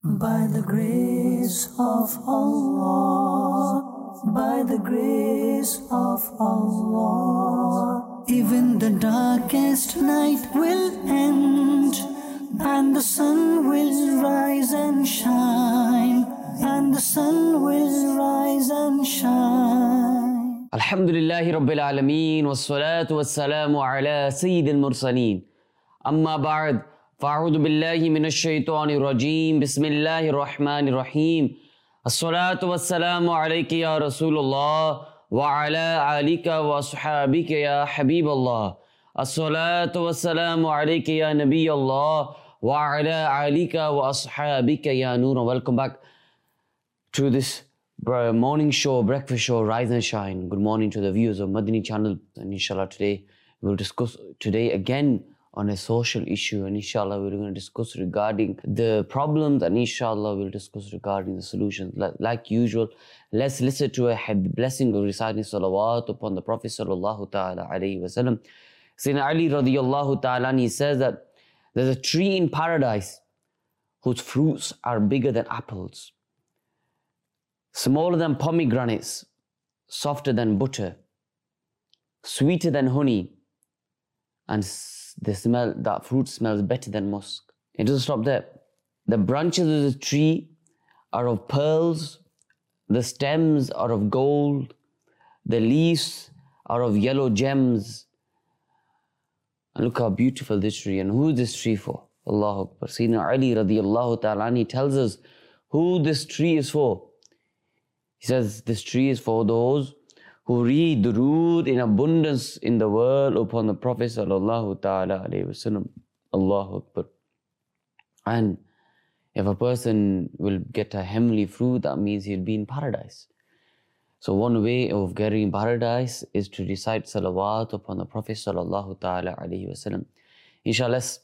By the grace of Allah, by the grace of Allah, even the darkest night will end, and the sun will rise and shine, and the sun will rise and shine. Alhamdulillahi Rabbil Alameen, wassalatu wassalamu ala Sayyidil Mursaleen. Amma ba'd, fa'udhu billahi minash shaitanir rajim, bismillahir rahmanir rahim. As-salatu wassalamu alayka ya Rasulullah, wa ala alika wa ashabika ya Habiballah. As-salatu wassalamu alayka ya Nabiyallah, wa ala alika wa ashabika ya Noor. Welcome back to this morning show, breakfast show, Rise and Shine. Good morning to the viewers of Madani channel. And inshallah today we'll discuss again on a social issue, and inshallah we're going to discuss regarding the problems, and inshallah we'll discuss regarding the solutions. Like usual, let's listen to a blessing of reciting salawat upon the Prophet sallallahu ta'ala alayhi wa sallam. Sayyidina Ali radiyallahu ta'ala, he says that there's a tree in paradise whose fruits are bigger than apples, smaller than pomegranates, softer than butter, sweeter than honey, and that fruit smells better than musk. It doesn't stop there. The branches of the tree are of pearls, the stems are of gold, the leaves are of yellow gems. And look how beautiful this tree. And who is this tree for? Allahu Akbar. Sayyidina Ali radiyallahu ta'ala, he tells us who this tree is for. He says this tree is for those who read durood in abundance in the world upon the Prophet sallallahu ta'ala alayhi wa sallam. Allahu Akbar. And if a person will get a heavenly fruit, that means he'll be in paradise. So one way of getting paradise is to recite salawat upon the Prophet sallallahu ta'ala alayhi wa sallam. Inshallah, let's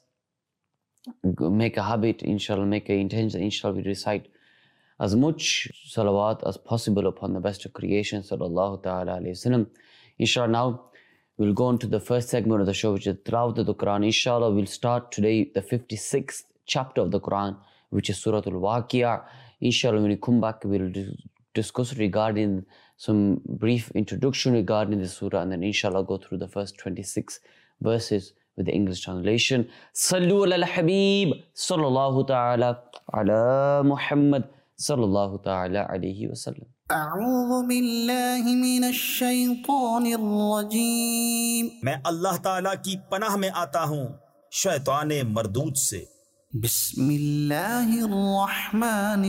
make a habit, inshallah, make an intention, inshallah, we recite as much salawat as possible upon the best of creation, sallallahu ta'ala alayhi wa sallam. Inshallah, now we'll go on to the first segment of the show, which is Tilawat of the Quran. Inshallah, we'll start today the 56th chapter of the Quran, which is Surah Al-Waqi'ah. Inshallah, when we come back, we'll discuss regarding some brief introduction regarding the surah, and then inshallah go through the first 26 verses with the English translation. Sallu ala al-Habib, sallallahu ta'ala ala Muhammad, sallallahu ta'ala alayhi wa sallam. أعوذ بالله من الشيطان الرجيم. میں اللہ تعالیٰ کی پناہ میں آتا ہوں شیطان مردود سے. بسم اللہ الرحمن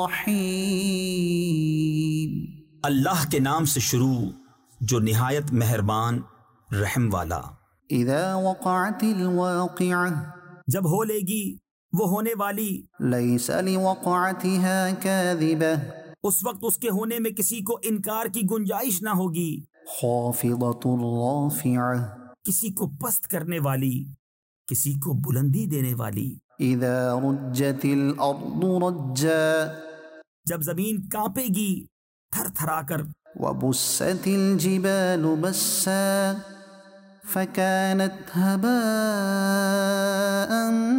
الرحیم. اللہ کے نام سے شروع جو نہایت مہربان رحم والا. اذا وقعت الواقعہ، جب ہو لے گی وہ ہونے والی. لیس لوقعتها کاذبہ، اس وقت اس کے ہونے میں کسی کو انکار کی گنجائش نہ ہوگی. خافضۃ رافعہ، کسی کو پست کرنے والی، کسی کو بلندی دینے والی. اذا رجت الارض رجا، جب زمین کانپے گی تھر تھرا کر. وبست الجبال بسا فكانت هباء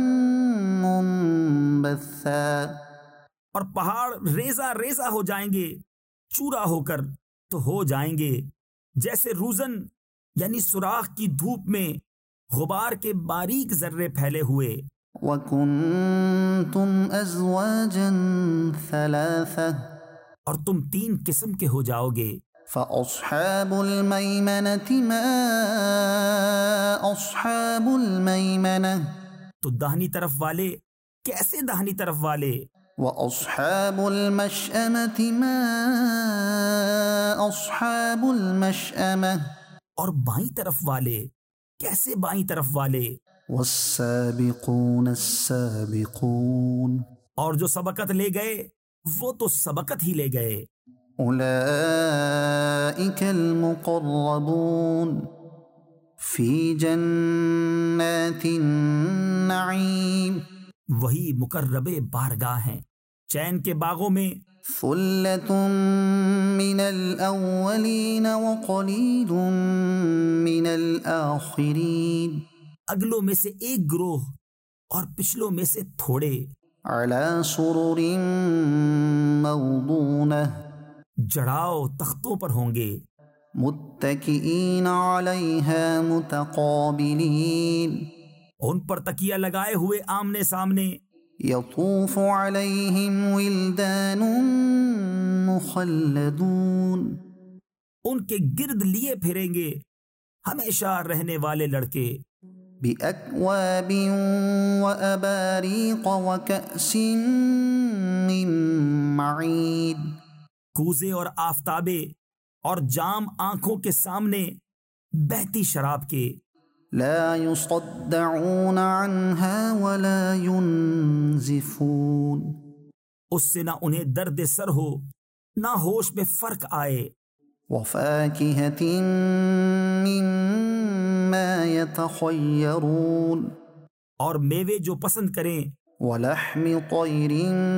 منبثا، اور پہاڑ ریزہ ریزہ ہو جائیں گے چورا ہو کر تو ہو جائیں گے جیسے روزن یعنی سوراخ کی دھوپ میں غبار کے باریک ذرے پھیلے ہوئے. وَكُنْتُمْ أَزْوَاجًا ثَلَاثَةً، اور تم 3 قسم کے ہو جاؤ گے. فَأَصْحَابُ الْمَيْمَنَةِ مَا أَصْحَابُ الْمَيْمَنَةِ، تو داہنی طرف والے کیسے داہنی طرف والے. وَأَصْحَابُ الْمَشْأَمَةِ مَا أَصْحَابُ الْمَشْأَمَةِ، اور بائیں طرف والے کیسے بائیں طرف والے. وَالسَّابِقُونَ السَّابِقُونَ، اور جو سبقت لے گئے وہ تو سبقت ہی لے گئے. أولئك المقربون في جنات النعيم، وہی مقرب بارگاہ ہیں چین کے باغوں میں. ثلة من الأولين وقليل من الآخرين، اگلوں میں سے ایک گروہ اور پچھلوں میں سے تھوڑے. على سرر موضونة जड़ाओ तख्तों पर होंगे, متكئين عليها متقابلين उन पर तकिया लगाए हुए आमने सामने, يطوف عليهم ولدان مخلدون उनके गिर्द लिए फिरेंगे हमेशा रहने वाले लड़के, بأكواب وأباريق وكأس من معين कूजे और आफताबे और जाम आंखों के सामने बहती शराब के, لا يصدعون عنها वला ينزفون उससे ना उन्हें दर्द सर हो ना होश में फर्क आए, وفاكهة مما يتخيرون और मेवे जो पसंद करें, ولحم طير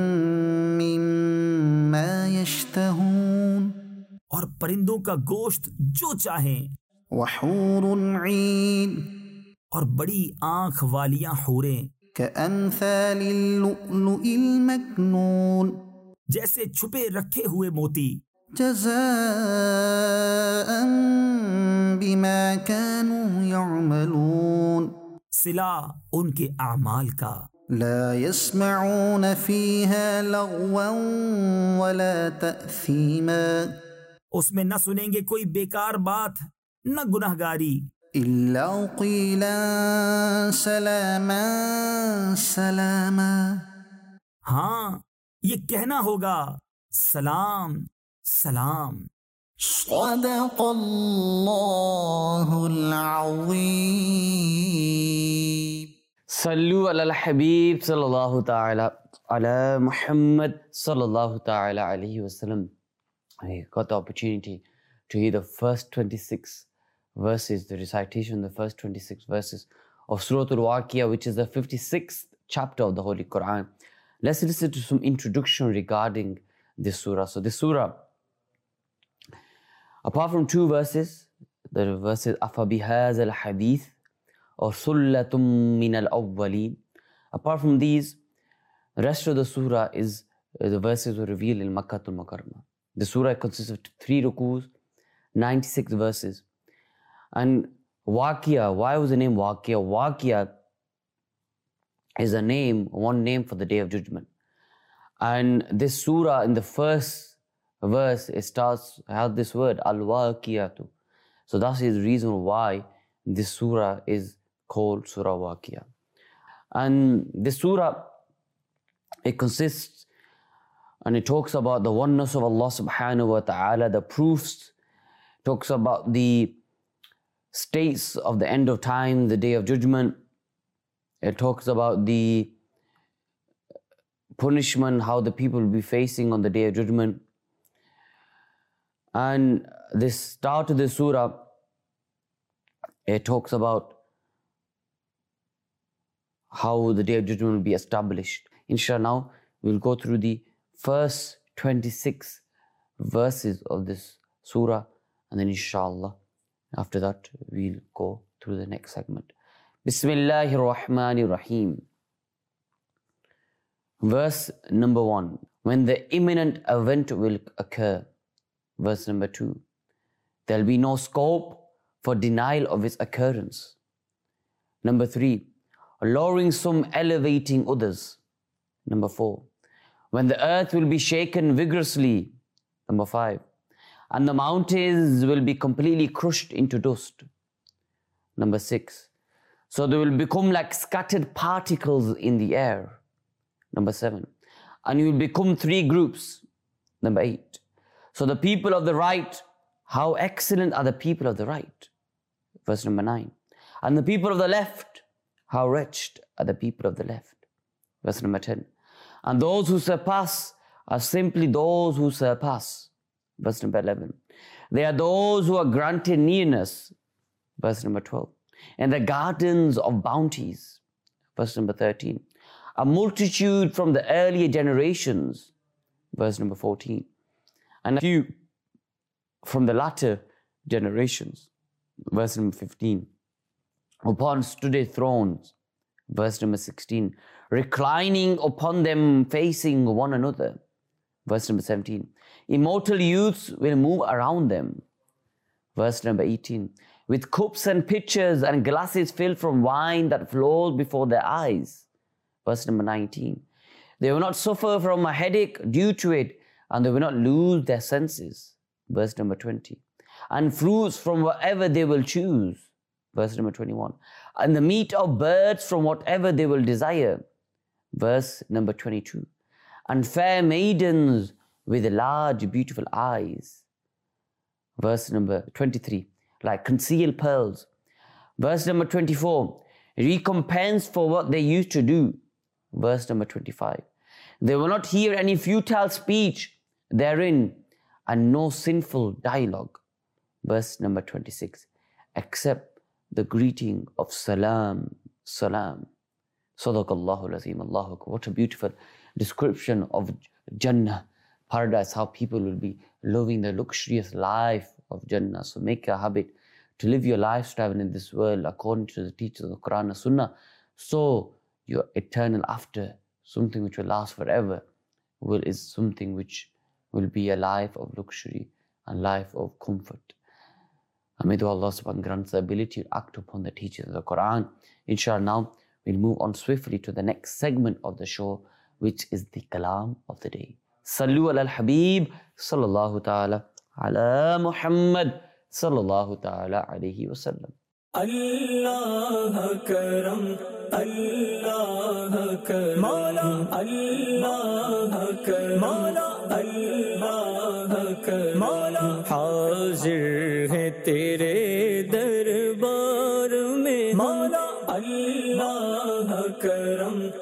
مما يشتهون और परिंदों का गोश्त जो चाहें, وحور عين और बड़ी आंख वालियां हूरें كأمثال اللؤلؤ المكنون जैसे छुपे रखे हुए मोती, جزاء بما كانوا يعملون सिला उनके आमाल का, لا يسمعون فيها لغوا ولا تأثيما उसमें न सुनेंगे कोई बेकार बात न गुनहगारी, إلا قيلا سلاما سلاما हाँ ये कहना होगा सलाम सलाम। صدق الله العظيم Sallu ala al-Habib sallallahu ta'ala ala Muhammad sallallahu ta'ala alayhi wasallam. I got the opportunity to hear the first 26 verses, the recitation, the first 26 verses of Surah Al-Waqiyah, which is the 56th chapter of the Holy Quran. Let's listen to some introduction regarding this surah. So this surah, apart from two verses, the verses أَفَبِهَذَا الْحَدِيثِ or Sullatum min al-awwaleen. Apart from these, the rest of the surah is the verses were revealed in Makkatul Mukarramah. The surah consists of 3 rukus, 96 verses. And Waqiyah, why was the name Waqiyah? Waqiyah is a name, one name for the Day of Judgment. And this surah in the first verse, it starts, has this word, Al-Waqiyatu. So that's the reason why this surah is called Surah Waqiyah. And this surah, it consists and it talks about the oneness of Allah subhanahu wa ta'ala, the proofs, talks about the states of the end of time, the Day of Judgment. It talks about the punishment, how the people will be facing on the Day of Judgment. And this start of the surah, it talks about how the Day of Judgment will be established. Inshallah, now we'll go through the first 26 verses of this surah, and then inshallah, after that, we'll go through the next segment. Bismillahir Rahmanir Rahim. Verse number 1. When the imminent event will occur. Verse number 2. There'll be no scope for denial of its occurrence. Number 3. Lowering some, elevating others. Number 4. When the earth will be shaken vigorously. Number 5. And the mountains will be completely crushed into dust. Number 6. So they will become like scattered particles in the air. Number 7. And you will become 3 groups. Number 8. So the people of the right, how excellent are the people of the right. Verse number 9. And the people of the left, how wretched are the people of the left. Verse number 10. And those who surpass are simply those who surpass. Verse number 11. They are those who are granted nearness. Verse number 12. And the gardens of bounties. Verse number 13. A multitude from the earlier generations. Verse number 14. And a few from the latter generations. Verse number 15. Upon stood thrones. Verse number 16. reclining upon them, facing one another. Verse number 17. Immortal youths will move around them. Verse number 18. With cups and pitchers and glasses filled from wine that flows before their eyes. Verse number 19. They will not suffer from a headache due to it, and they will not lose their senses. Verse number 20. And fruits from whatever they will choose. Verse number 21. And the meat of birds from whatever they will desire. Verse number 22. And fair maidens with large beautiful eyes. Verse number 23. Like concealed pearls. Verse number 24. Recompense for what they used to do. Verse number 25. They will not hear any futile speech therein, and no sinful dialogue. Verse number 26. Except the greeting of salam, salam. Sadaqallahu al-Azim. Allahu Akbar. What a beautiful description of Jannah, paradise, how people will be loving the luxurious life of Jannah. So make a habit to live your lifestyle in this world according to the teachings of the Quran and Sunnah. So your eternal after, something which will last forever, is something which will be a life of luxury and life of comfort. And may Allah subhanahu wa ta'ala grant the ability to act upon the teachings of the Quran. Inshallah, now we'll move on swiftly to the next segment of the show, which is the Kalam of the day. Sallu ala al-Habib, sallallahu ta'ala ala Muhammad, sallallahu ta'ala alayhi wa sallam. Allah karam, Allah karam, Mawla Allah karam, Mawla Allah karam, Mawla hazir hai tere darbar mein, Mawla Allah karam,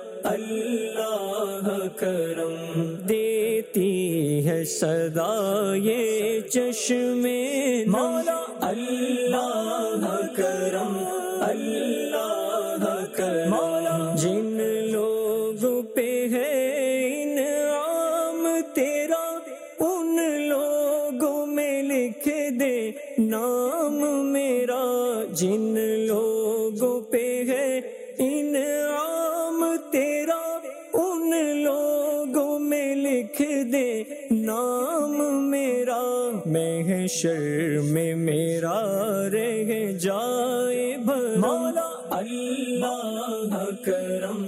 Allah karam, deti hai sada ye chashme, Mawla Allah karam, Allah karam, Mawla jin logon pe hai in'am tera, un logon mein likh de naam mera, jin logon pe hai in'am tera, un logon mein likh de naam mera, محشر میں میرا رہ جائے بھرم، مولا اللہ کرم،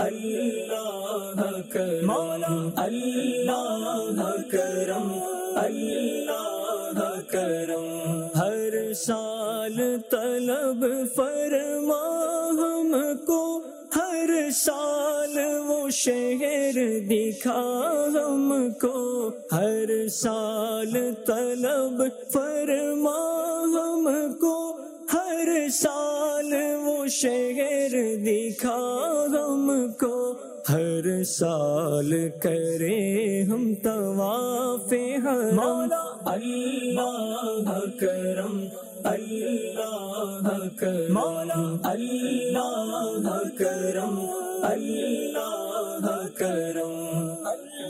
اللہ کرم، مولا اللہ کرم، اللہ کرم، ہر سال طلب فرما ہم کو، ہر سال وہ شہر دکھا ہم کو، ہر سال طلب فرما ہم کو، ہر سال وہ شہر دکھا ہم کو، ہر سال کرے ہم طواف حرم، مولا اللہ کرم، اللہ کرم، مولا اللہ کرم، اللہ کرم،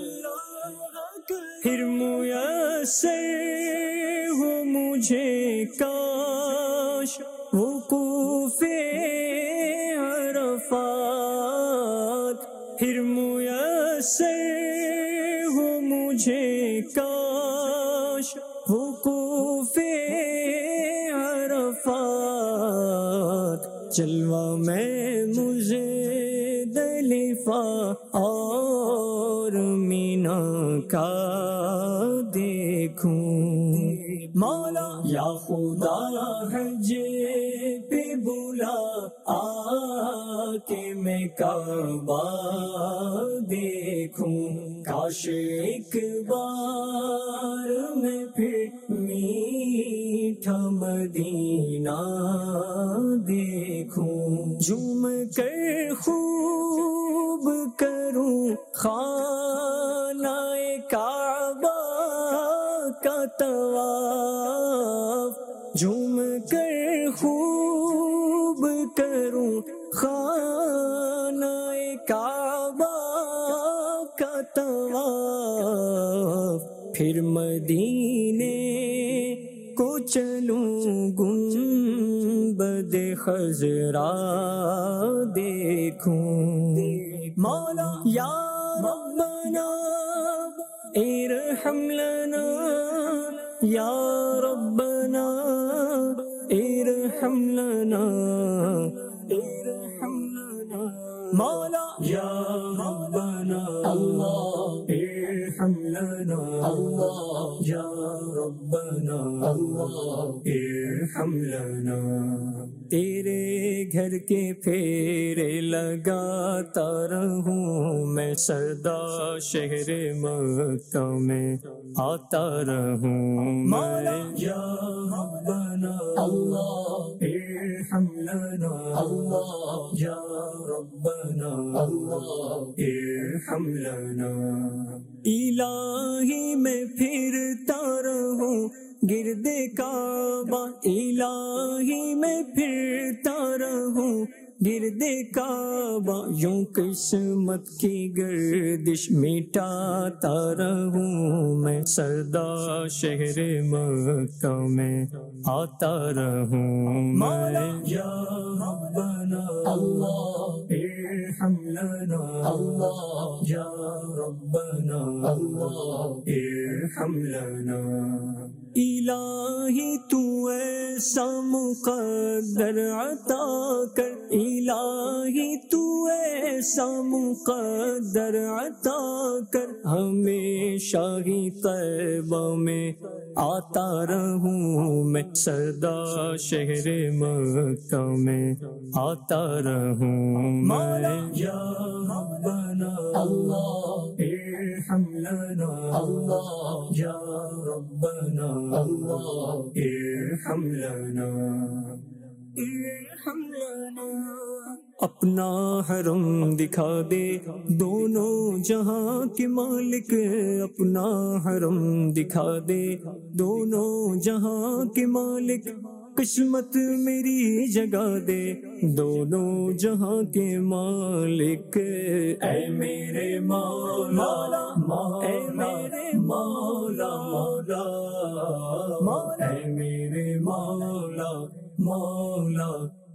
پھر میسر ہو مجھے کاش وقوف عرفات، پھر میسر ہو مجھے کاش وقوف عرفات، جلوہ میں مزدلفہ اور مینا کا دیکھوں، مولا یا خدا حج پہ بلا آ کے میں کعبہ دیکھوں، کاش ایک بار میں پھر میٹھا مدینہ دیکھوں، جھوم کر خوب کروں خانہ کعبہ کا طواف، جھوم کر خوب کروں خانہ کعبہ کا طواف، پھر مدینے کو چلوں گنبد خضرا دیکھوں، مولا یا ربنا ارحم لنا یا ربنا ارحم لنا ارحم لنا مولا یا ربنا اللہ ارحم لنا اللہ یا ربنا اللہ ارحم لنا تیرے گھر کے پھیرے لگاتا رہوں میں سردا شہر مکہ میں آتا رہوں میں یا ربنا اللہ ارحم لنا اللہ یا ربنا اللہ ارحم لنا الہی میں پھرتا رہوں گرد کعبہ الہی میں پھرتا رہوں گرد کعبہ یوں قسمت کی گردش مٹاتا رہوں میں سردا شہر مکہ میں آتا رہوں میں یا ربنا اللہ ارحم لنا اللہ یا ربنا اللہ ارحم لنا الہی تو ایسا مقدر عطا کر الہی تو ایسا مقدر عطا کر ہمیشہ ہی طیبہ میں آتا رہوں میں سردا شہر مکہ میں آتا رہوں میں یا ربنا اللہ ارحم لنا اللہ یا ربنا اللہ ارحم لنا ارحم لنا اپنا حرم دکھا دے دونوں جہاں کے مالک اپنا حرم دکھا دے دونوں جہاں کے مالک قسمت میری جگا دے دونوں جہاں کے مالک اے میرے مولا اے میرے مولا مولا اے میرے مولا مولا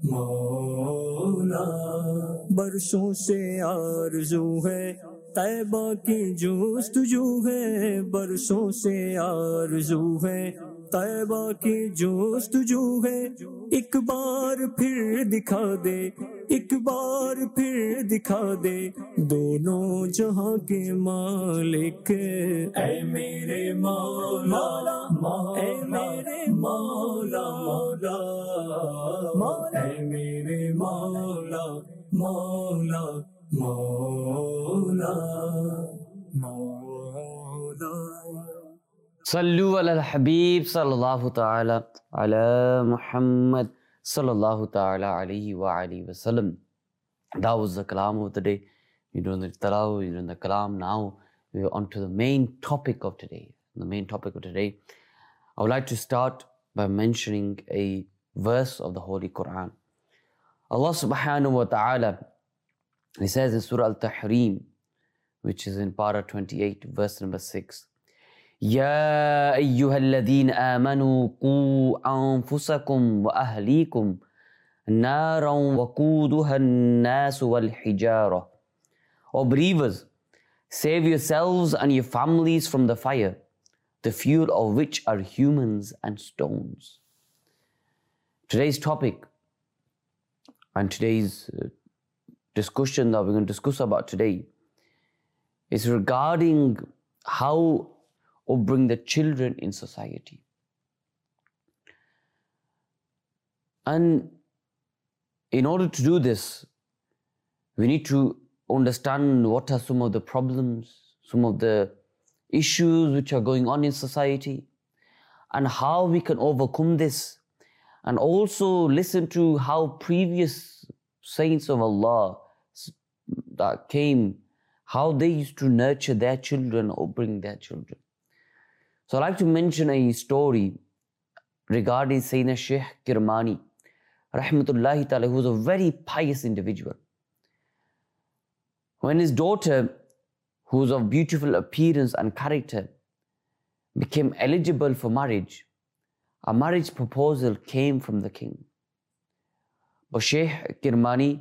مولا برسوں سے آرزو ہے طیبہ کی جستجو ہے برسوں سے آرزو ہے طیبہ کی جستجو ہے ایک بار پھر دکھا دے ایک بار پھر دکھا دے دونوں جہاں کے مالک اے میرے مولا اے میرے مولا مولا اے میرے مولا مولا مولا مولا صلو علی الحبیب صلی اللہ تعالی علی محمد صلی اللہ تعالی علیہ وآلہ وسلم. That was the kalam of the day. You're doing the talawah, you're doing the kalam. Now we're on to the main topic of today. The main topic of today, I would like to start by mentioning a verse of the Holy Quran. Allah subhanahu wa ta'ala, He says in Surah Al-Tahrim, which is in Para 28, verse number 6, يَا أَيُّهَا الَّذِينَ آمَنُوا قُوا أَنفُسَكُمْ وَأَهْلِيكُمْ نَارًا وَقُودُهَا النَّاسُ وَالْحِجَارَةُ. O believers, save yourselves and your families from the fire, the fuel of which are humans and stones. Today's topic and today's discussion that we're going to discuss about today is regarding how to bring the children in society. And in order to do this, we need to understand what are some of the problems, some of the issues which are going on in society, and how we can overcome this, and also listen to how previous saints of Allah that came, how they used to nurture their children or bring their children. So I'd like to mention a story regarding Sayyidina Shaykh Kirmani, rahmatullahi ta'ala, who was a very pious individual. When his daughter, who was of beautiful appearance and character, became eligible for marriage, a marriage proposal came from the king. But Shaykh Kirmani,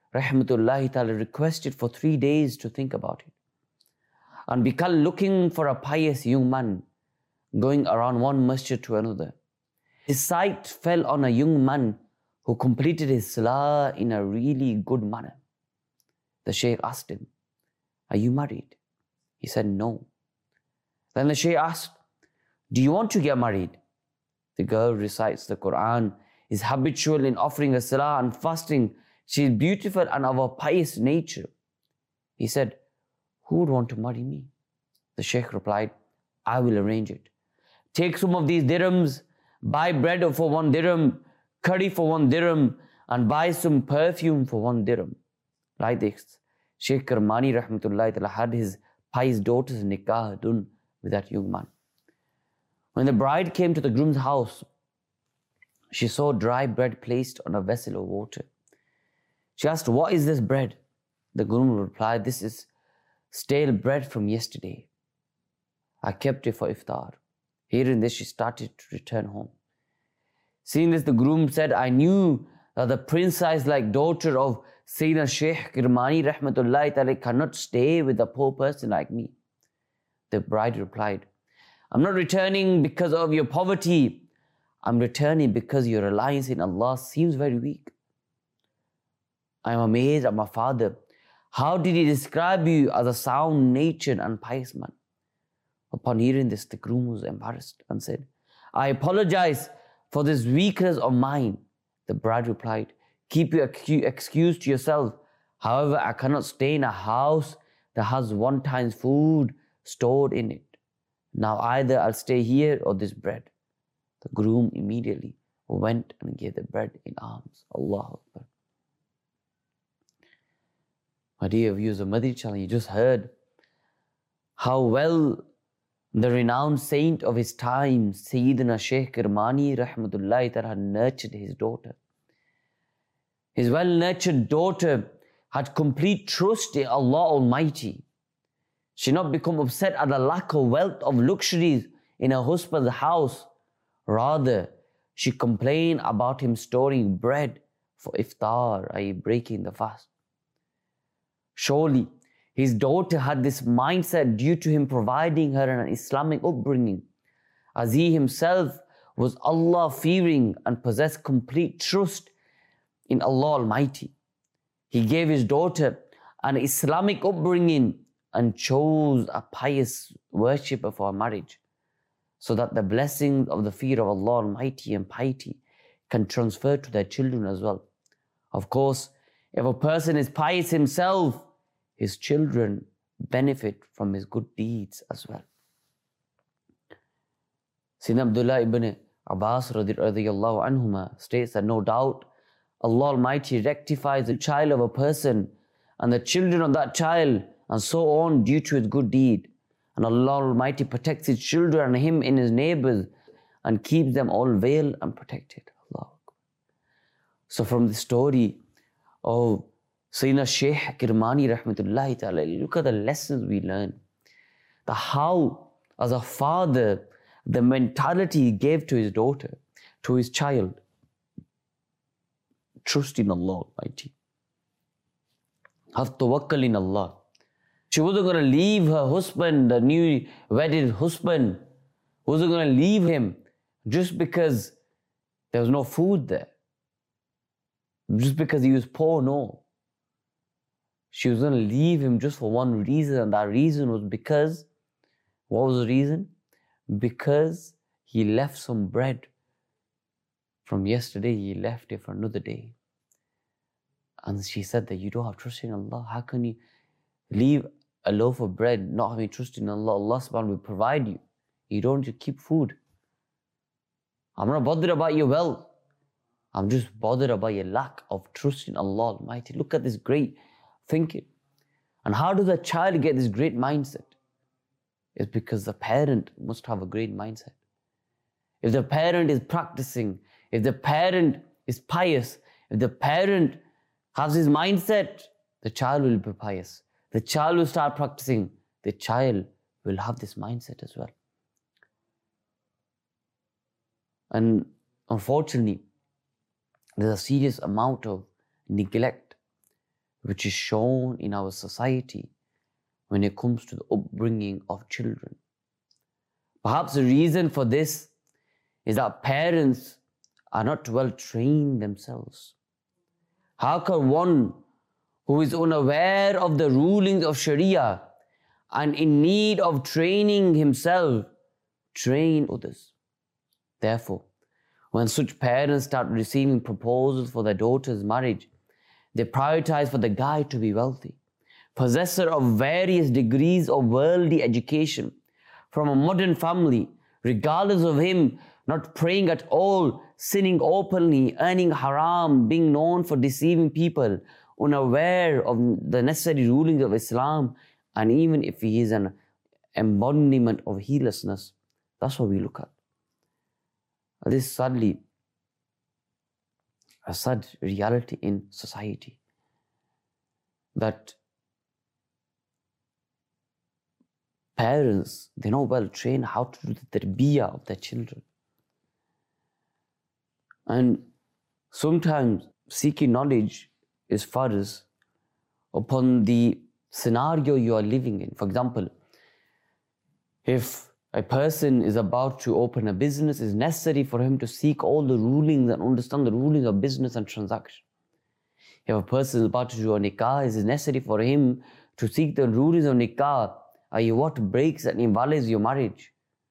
rahmatullahi ta'ala, requested for 3 days to think about it. And began looking for a pious young man going around one masjid to another. His sight fell on a young man who completed his salah in a really good manner. The Shaykh asked him, "Are you married?" He said, "No." Then the Shaykh asked, "Do you want to get married?" The girl recites the Quran, is habitual in offering a salah and fasting. She is beautiful and of a pious nature. He said, "Who would want to marry me?" The Shaykh replied, "I will arrange it. Take some of these dirhams, buy bread for 1 dirham, curry for 1 dirham, and buy some perfume for 1 dirham." Like this, Shaykh Kirmani rahmatullahi ta'ala had his pious daughter's nikah done with that young man. When the bride came to the groom's house, she saw dry bread placed on a vessel of water. She asked, "What is this bread?" The groom replied, "This is stale bread from yesterday. I kept it for iftar." Hearing this, she started to return home. Seeing this, the groom said, "I knew that the princess-like daughter of Sayyidina Shaykh Kirmani rahmatullahi ta'ala cannot stay with a poor person like me." The bride replied, "I'm not returning because of your poverty. I'm returning because your reliance in Allah seems very weak. I am amazed at my father. How did he describe you as a sound-natured and pious man?" Upon hearing this, the groom was embarrassed and said, "I apologize for this weakness of mine." The bride replied, "Keep your excuse to yourself. However, I cannot stay in a house that has 1 time's food stored in it. Now either I'll stay here or this bread." The groom immediately went and gave the bread in alms. Allahu Akbar. My dear viewers of Madani Channel, you just heard how well the renowned saint of his time, Sayyidina Shaykh Kirmani rahmatullahi ta'ala, had nurtured his daughter. His well-nurtured daughter had complete trust in Allah Almighty. She did not become upset at the lack of wealth of luxuries in her husband's house. Rather, she complained about him storing bread for iftar, i.e. breaking the fast. Surely, his daughter had this mindset due to him providing her an Islamic upbringing, as he himself was Allah-fearing and possessed complete trust in Allah Almighty. He gave his daughter an Islamic upbringing and chose a pious worshipper for marriage, so that the blessings of the fear of Allah Almighty and piety can transfer to their children as well. Of course, if a person is pious himself, his children benefit from his good deeds as well. Sayyidina Abdullah ibn Abbas radiyallahu anhuma states that no doubt Allah Almighty rectifies the child of a person and the children of that child and so on due to his good deed. And Allah Almighty protects his children and him in his neighbors and keeps them all veiled and protected. Allah. So from the story of Sayyidina Shaykh Kirmani rahmatullahi ta'ala, look at the lessons we learn. The how, as a father, the mentality he gave to his daughter, to his child. Trust in Allah Almighty. Have tawakkul in Allah. She wasn't going to leave her husband, the new wedded husband, wasn't going to leave him just because there was no food there. Just because he was poor, no. She was going to leave him just for one reason, and that reason was because, what was the reason? Because he left some bread from yesterday, he left it for another day. And she said that you don't have trust in Allah. How can you leave a loaf of bread not having trust in Allah? Allah subhanahu wa ta'ala will provide you. You don't just keep food. I'm not bothered about your wealth. I'm just bothered about your lack of trust in Allah Almighty. Look at this great thinking. And how does a child get this great mindset? It's because the parent must have a great mindset. If the parent is practicing, if the parent is pious, if the parent has his mindset, the child will be pious. The child will start practicing. The child will have this mindset as well. And unfortunately, there's a serious amount of neglect which is shown in our society when it comes to the upbringing of children. Perhaps the reason for this is that parents are not well trained themselves. How can one who is unaware of the rulings of Sharia and in need of training himself train others? Therefore, when such parents start receiving proposals for their daughter's marriage, they prioritize for the guy to be wealthy, possessor of various degrees of worldly education, from a modern family, regardless of him not praying at all, sinning openly, earning haram, being known for deceiving people, unaware of the necessary rulings of Islam, and even if he is an embodiment of heedlessness. That's what we look at. This is sadly a sad reality in society, that parents, they're not well trained how to do the tarbiyah of their children. And sometimes seeking knowledge is farz upon the scenario you are living in. For example, if a person is about to open a business, it's necessary for him to seek all the rulings and understand the rulings of business and transaction. If a person is about to do a nikah, it is necessary for him to seek the rulings of nikah, i.e. what breaks and invalidates your marriage.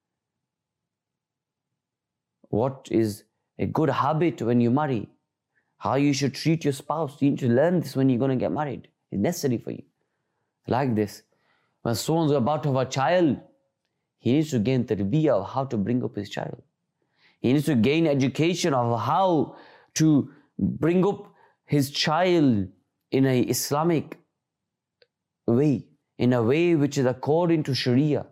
What is a good habit when you marry? How you should treat your spouse. You need to learn this when you're going to get married. It's necessary for you. Like this, when someone's about to have a child, he needs to gain tarbiyah of how to bring up his child. He needs to gain education of how to bring up his child in an Islamic way, in a way which is according to Sharia.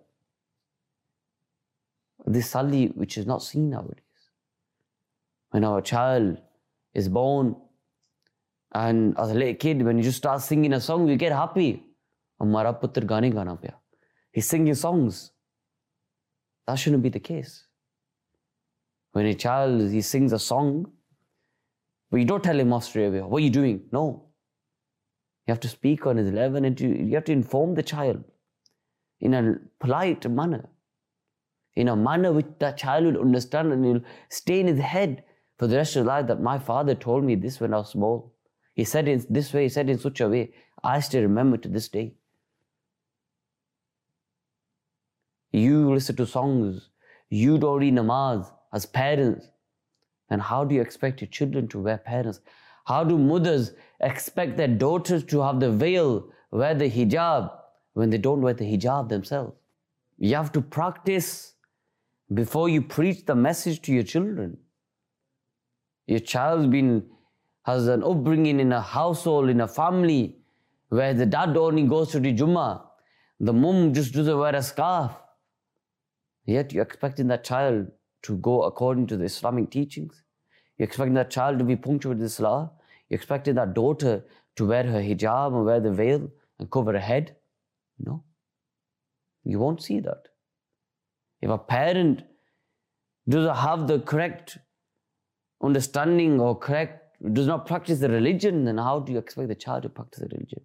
This sadly, which is not seen nowadays. When our child is born, and as a little kid, when you just start singing a song, we get happy. Hamara putra gaane gana paya. He's singing songs. That shouldn't be the case. When a child, he sings a song, but you don't tell him off straight away, what are you doing? No. You have to speak on his level, and you have to inform the child in a polite manner. In a manner which that child will understand and will stay in his head for the rest of his life, that my father told me this when I was small. He said it this way, he said it in such a way. I still remember to this day. You listen to songs, you don't read namaz as parents. And how do you expect your children to wear parents? How do mothers expect their daughters to have the veil, wear the hijab, when they don't wear the hijab themselves? You have to practice before you preach the message to your children. Your child has an upbringing in a household, in a family, where the dad only goes to the Jummah, the mum just doesn't wear a scarf. Yet you're expecting that child to go according to the Islamic teachings. You're expecting that child to be punctual with the Salah. You're expecting that daughter to wear her hijab and wear the veil and cover her head. No. You won't see that. If a parent doesn't have the correct understanding or does not practice the religion, then how do you expect the child to practice the religion?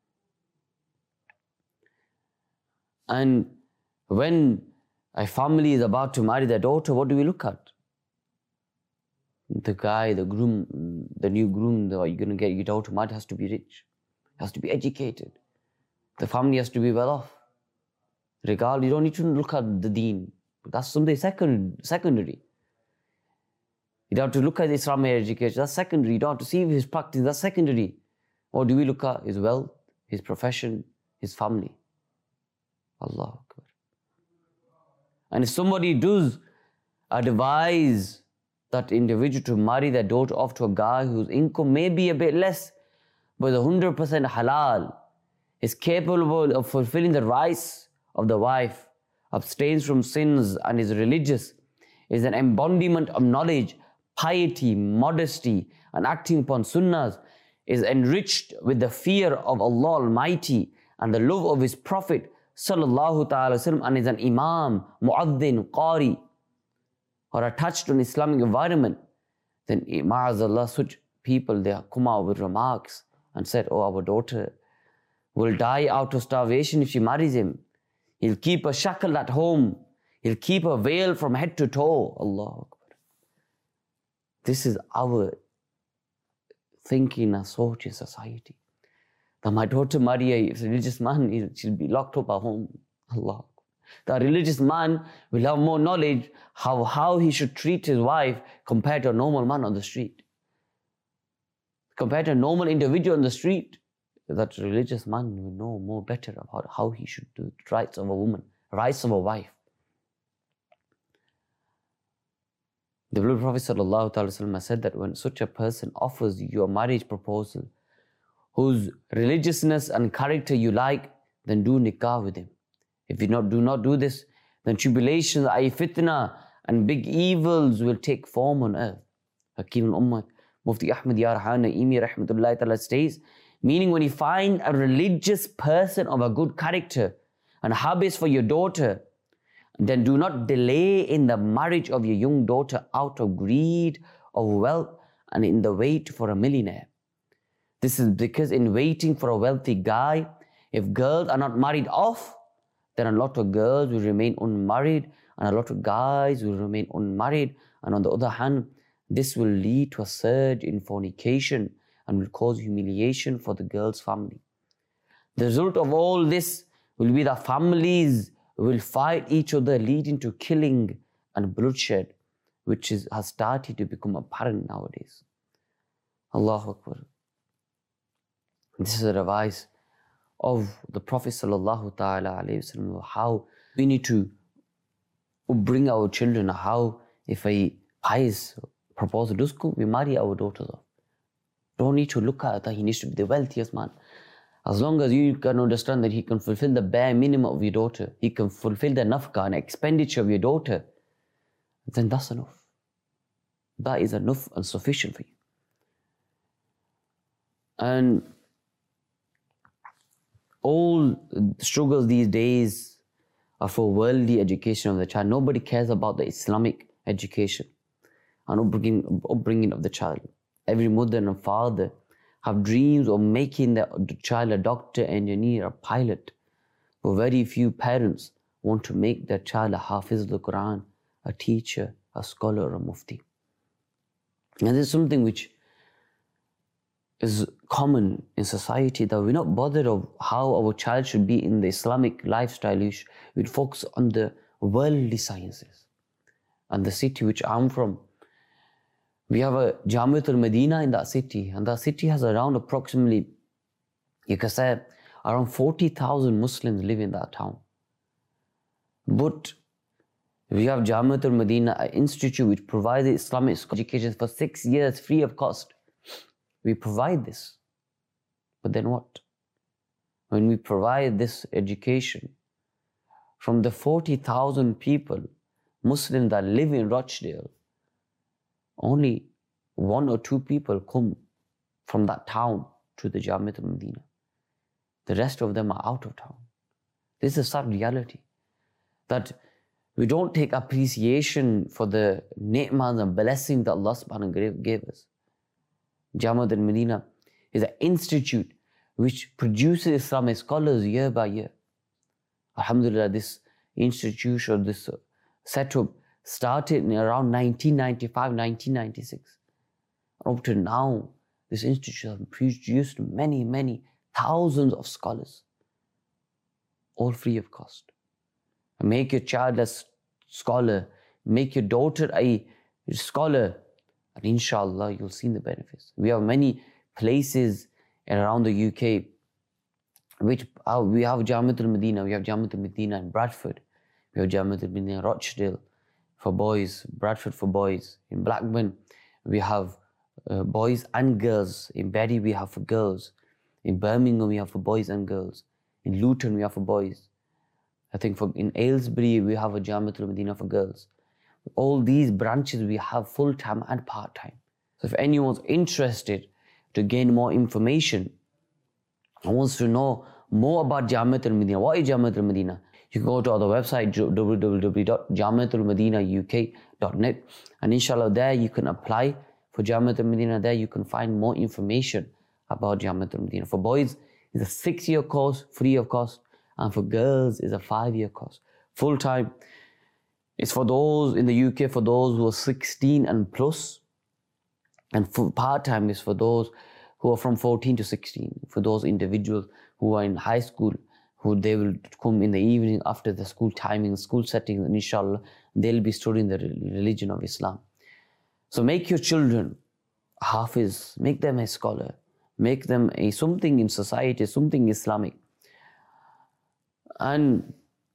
And when a family is about to marry their daughter, what do we look at? The guy, the groom, the new groom that you're going to get your daughter married has to be rich, has to be educated. The family has to be well off. Regardless, you don't need to look at the deen. That's something secondary. You don't have to look at the Islamic education, that's secondary. You don't have to see his practice, that's secondary. What do we look at? His wealth, his profession, his family. Allahu Akbar. And if somebody does advise that individual to marry their daughter off to a guy whose income may be a bit less, but is 100% halal, is capable of fulfilling the rights of the wife, abstains from sins and is religious, is an embodiment of knowledge, piety, modesty, and acting upon sunnahs, is enriched with the fear of Allah Almighty and the love of His Prophet Sallallahu Ta'ala Wasallam, and is an imam, mu'adhin, qari, or attached to an Islamic environment, then ma'azallah, such people, they come out with remarks and said, oh, our daughter will die out of starvation if she marries him. He'll keep a shackle at home. He'll keep a veil from head to toe. Allahu Akbar. This is our thinking and thought in society. That my daughter marry a religious man, she'll be locked up at home. Allah. The religious man will have more knowledge how he should treat his wife compared to a normal man on the street. Compared to a normal individual on the street, that religious man will know more better about how he should do the rights of a woman, rights of a wife. The beloved Prophet ﷺ said that when such a person offers you a marriage proposal, whose religiousness and character you like, then do nikah with him. If you do not do this, then tribulations, fitna, and big evils will take form on earth. Hakim al-Ummah, Mufti Ahmad Yar Naimi rahmatullahi ta'ala states, meaning when you find a religious person of a good character and habits for your daughter, then do not delay in the marriage of your young daughter out of greed, of wealth, and in the wait for a millionaire. This is because in waiting for a wealthy guy, if girls are not married off, then a lot of girls will remain unmarried and a lot of guys will remain unmarried. And on the other hand, this will lead to a surge in fornication and will cause humiliation for the girl's family. The result of all this will be that families will fight each other, leading to killing and bloodshed, which has started to become apparent nowadays. Allahu Akbar. This is a advice of the Prophet sallallahu ta'ala alayhi wasallam, how we need to bring our children, how if a pious proposal does come, we marry our daughters off. Don't need to look at that he needs to be the wealthiest man. As long as you can understand that he can fulfill the bare minimum of your daughter, he can fulfill the nafqa and expenditure of your daughter, then that's enough. That is enough and sufficient for you. And all struggles these days are for worldly education of the child. Nobody cares about the Islamic education and upbringing of the child. Every mother and father have dreams of making the child a doctor, engineer, a pilot. But very few parents want to make their child a Hafiz al-Quran, a teacher, a scholar, or a mufti. And this is something which is common in society, that we're not bothered of how our child should be in the Islamic lifestyle. We'd focus on the worldly sciences. And the city which I'm from, we have a Jamiat al-Medina in that city, and that city has around approximately, you can say, around 40,000 Muslims live in that town. But we have Jamiat al-Medina, an institute which provides Islamic education for 6 years free of cost. We provide this. But then what? When we provide this education, from the 40,000 people, Muslims that live in Rochdale, only 1 or 2 people come from that town to the Jamiat al-Medina. The rest of them are out of town. This is a sad reality, that we don't take appreciation for the ni'mahs and blessings that Allah subhanahu wa ta'ala gave us. Jamiat al-Medina is an institute which produces Islamic scholars year by year. Alhamdulillah, this institute or this setup started in around 1995, 1996. Up to now, this institute has produced many, many thousands of scholars, all free of cost. Make your child a scholar, make your daughter a scholar, and inshallah, you'll see the benefits. We have many places around the UK which we have Jamiat al-Medina, we have Jamiat al-Medina in Bradford, we have Jamiat al-Medina in Rochdale for boys, Bradford for boys. In Blackburn, we have boys and girls. In Bury, we have for girls. In Birmingham, we have for boys and girls. In Luton, we have for boys. I think in Aylesbury, we have a Jamiat al-Medina for girls. All these branches, we have full-time and part-time. So if anyone's interested to gain more information and wants to know more about Jamiat al-Medina, what is Jamiat al-Medina? You can go to our website, www.jamiatalmadinauk.net, and inshallah there you can apply for Jamiat al-Medina. There you can find more information about Jamiatul Medina. For boys, it's a 6-year course, free of cost, and for girls, it's a 5-year course, full time. It's for those in the UK, for those who are 16 and plus, and for part-time is for those who are from 14 to 16, for those individuals who are in high school, who they will come in the evening after the school timing, school settings, and inshallah, they'll be studying the religion of Islam. So make your children hafiz, make them a scholar, make them a something in society, something Islamic. And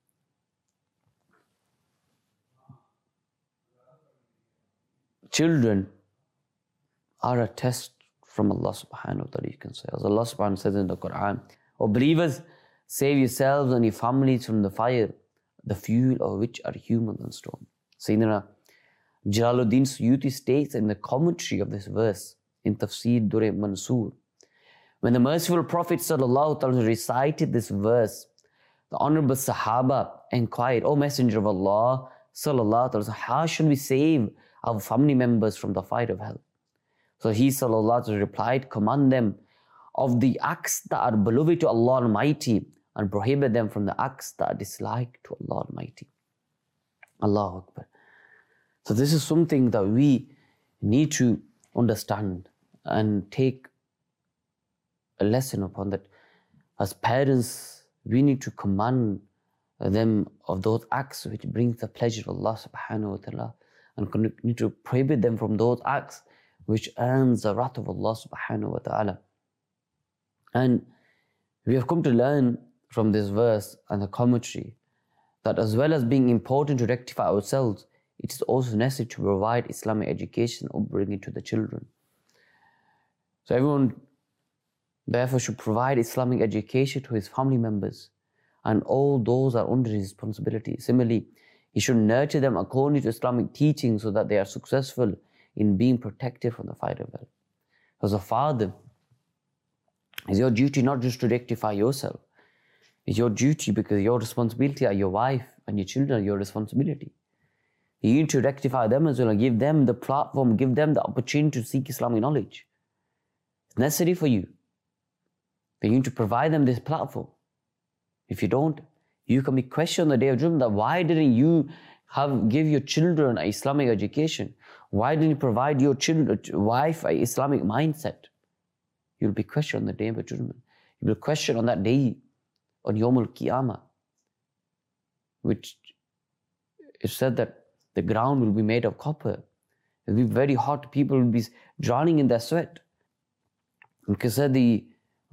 children are a test from Allah subhanahu wa ta'ala, you can say. As Allah subhanahu wa ta'ala says in the Quran, O believers, save yourselves and your families from the fire, the fuel of which are humans and stone. Sayyidina Jalaluddin Suyuti states in the commentary of this verse in Tafsir Durr Mansur, when the merciful Prophet sallallahu alaihi wasallam recited this verse, the honorable Sahaba inquired, O Messenger of Allah sallallahu alaihi wasallam, how should we save our family members from the fire of hell? So he sallallahu alaihi wasallam replied, command them of the acts that are beloved to Allah Almighty and prohibit them from the acts that are disliked to Allah Almighty. Allahu Akbar. So this is something that we need to understand and take a lesson upon, that as parents, we need to command them of those acts which brings the pleasure of Allah subhanahu wa ta'ala, and need to prohibit them from those acts which earns the wrath of Allah subhanahu wa ta'ala. And we have come to learn from this verse and the commentary that as well as being important to rectify ourselves, it is also necessary to provide Islamic education upbringing to the children. So everyone therefore should provide Islamic education to his family members and all those are under his responsibility. Similarly, he should nurture them according to Islamic teaching so that they are successful in being protected from the fire of hell. As a father, it's your duty not just to rectify yourself. It's your duty because your responsibility are your wife and your children are your responsibility. You need to rectify them as well and give them the platform, give them the opportunity to seek Islamic knowledge. It's necessary for you. But you need to provide them this platform. If you don't, you can be questioned on the day of judgment that why didn't you give your children an Islamic education? Why didn't you provide your wife an Islamic mindset? You'll be questioned on the day of judgment. You'll be questioned on that day, on Yawm al-Qiyamah, which is said that the ground will be made of copper. It will be very hot. People will be drowning in their sweat. Because the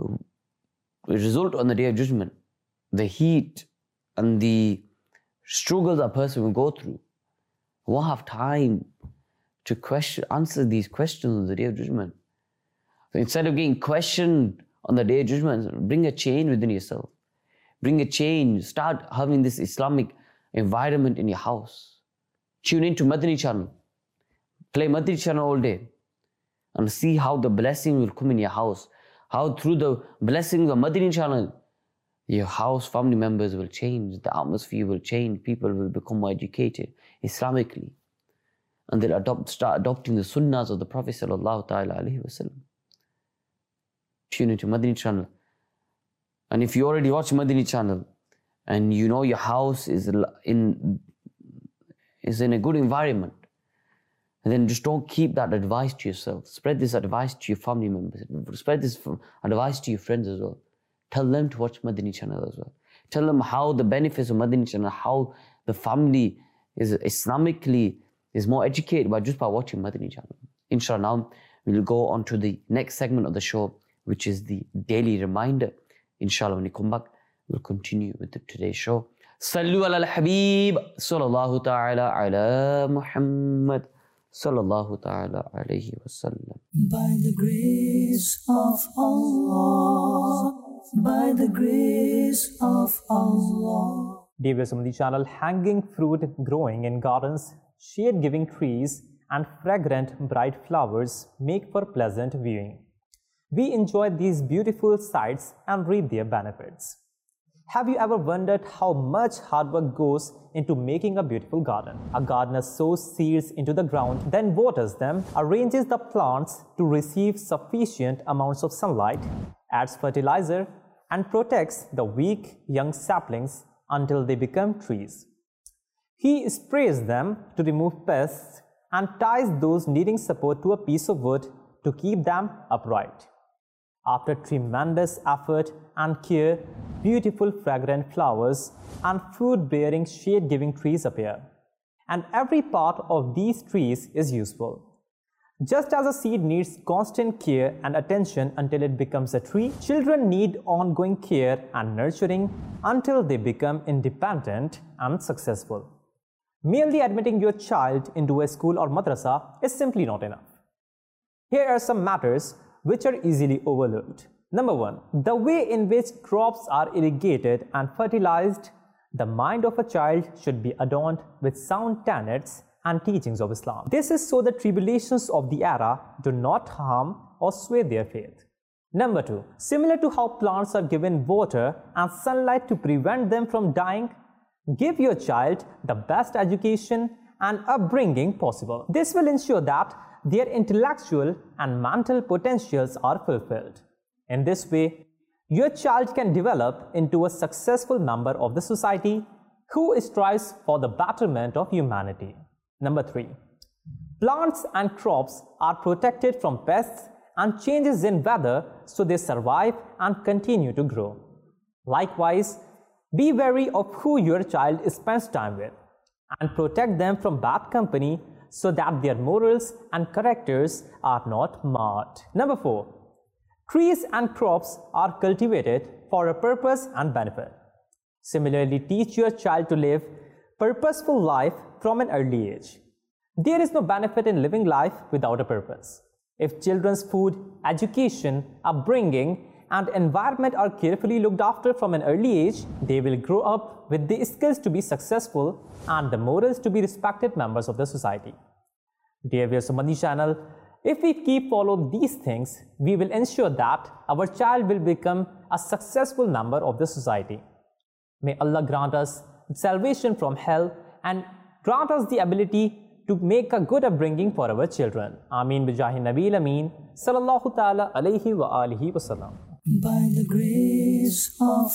result on the day of judgment, the heat and the struggles a person will go through, won't have time to answer these questions on the day of judgment. So instead of getting questioned on the day of judgment, bring a change within yourself. Bring a change. Start having this Islamic environment in your house. Tune into Madani channel. Play Madani channel all day. And see how the blessing will come in your house. How through the blessings of Madani channel, your house, family members will change. The atmosphere will change. People will become more educated Islamically. And they'll start adopting the sunnahs of the Prophet sallallahu ta'ala alaihi wasallam. Tune into Madani channel. And if you already watch Madani channel and you know your house is in a good environment, then just don't keep that advice to yourself. Spread this advice to your family members. Spread this advice to your friends as well. Tell them to watch Madani channel as well. Tell them how the benefits of Madani channel, how the family is Islamically is more educated by watching Madani channel. Inshallah, now we'll go on to the next segment of the show, which is the daily reminder. Inshallah, when we come back, we'll continue with today's show. Sallu ala al-Habib, sallallahu ta'ala ala Muhammad, sallallahu ta'ala alayhi wa sallam. By the grace of Allah, by the grace of Allah. Dear viewers of the channel, hanging fruit growing in gardens, shade-giving trees and fragrant bright flowers make for pleasant viewing. We enjoy these beautiful sights and reap their benefits. Have you ever wondered how much hard work goes into making a beautiful garden? A gardener sows seeds into the ground, then waters them, arranges the plants to receive sufficient amounts of sunlight, adds fertilizer, and protects the weak young saplings until they become trees. He sprays them to remove pests and ties those needing support to a piece of wood to keep them upright. After tremendous effort and care, beautiful fragrant flowers and fruit-bearing shade-giving trees appear. And every part of these trees is useful. Just as a seed needs constant care and attention until it becomes a tree, children need ongoing care and nurturing until they become independent and successful. Merely admitting your child into a school or madrasa is simply not enough. Here are some matters which are easily overlooked. Number 1. The way in which crops are irrigated and fertilized. The mind of a child should be adorned with sound tenets and teachings of Islam. This is so the tribulations of the era do not harm or sway their faith. Number 2. Similar to how plants are given water and sunlight to prevent them from dying, give your child the best education and upbringing possible. This will ensure that their intellectual and mental potentials are fulfilled. In this way, your child can develop into a successful member of the society who strives for the betterment of humanity. Number 3. Plants and crops are protected from pests and changes in weather so they survive and continue to grow. Likewise, be wary of who your child spends time with and protect them from bad company so that their morals and characters are not marred. Number 4. Trees and crops are cultivated for a purpose and benefit. Similarly, teach your child to live purposeful life from an early age. There is no benefit in living life without a purpose. If children's food, education, upbringing, and environment are carefully looked after from an early age, they will grow up with the skills to be successful and the morals to be respected members of the society. Dear viewers of Madani channel, if we keep follow these things, we will ensure that our child will become a successful member of the society. May Allah grant us salvation from hell and grant us the ability to make a good upbringing for our children. Ameen bijahi Nabil Ameen sallallahu ta'ala alayhi wa alihi wa sallam. By the grace of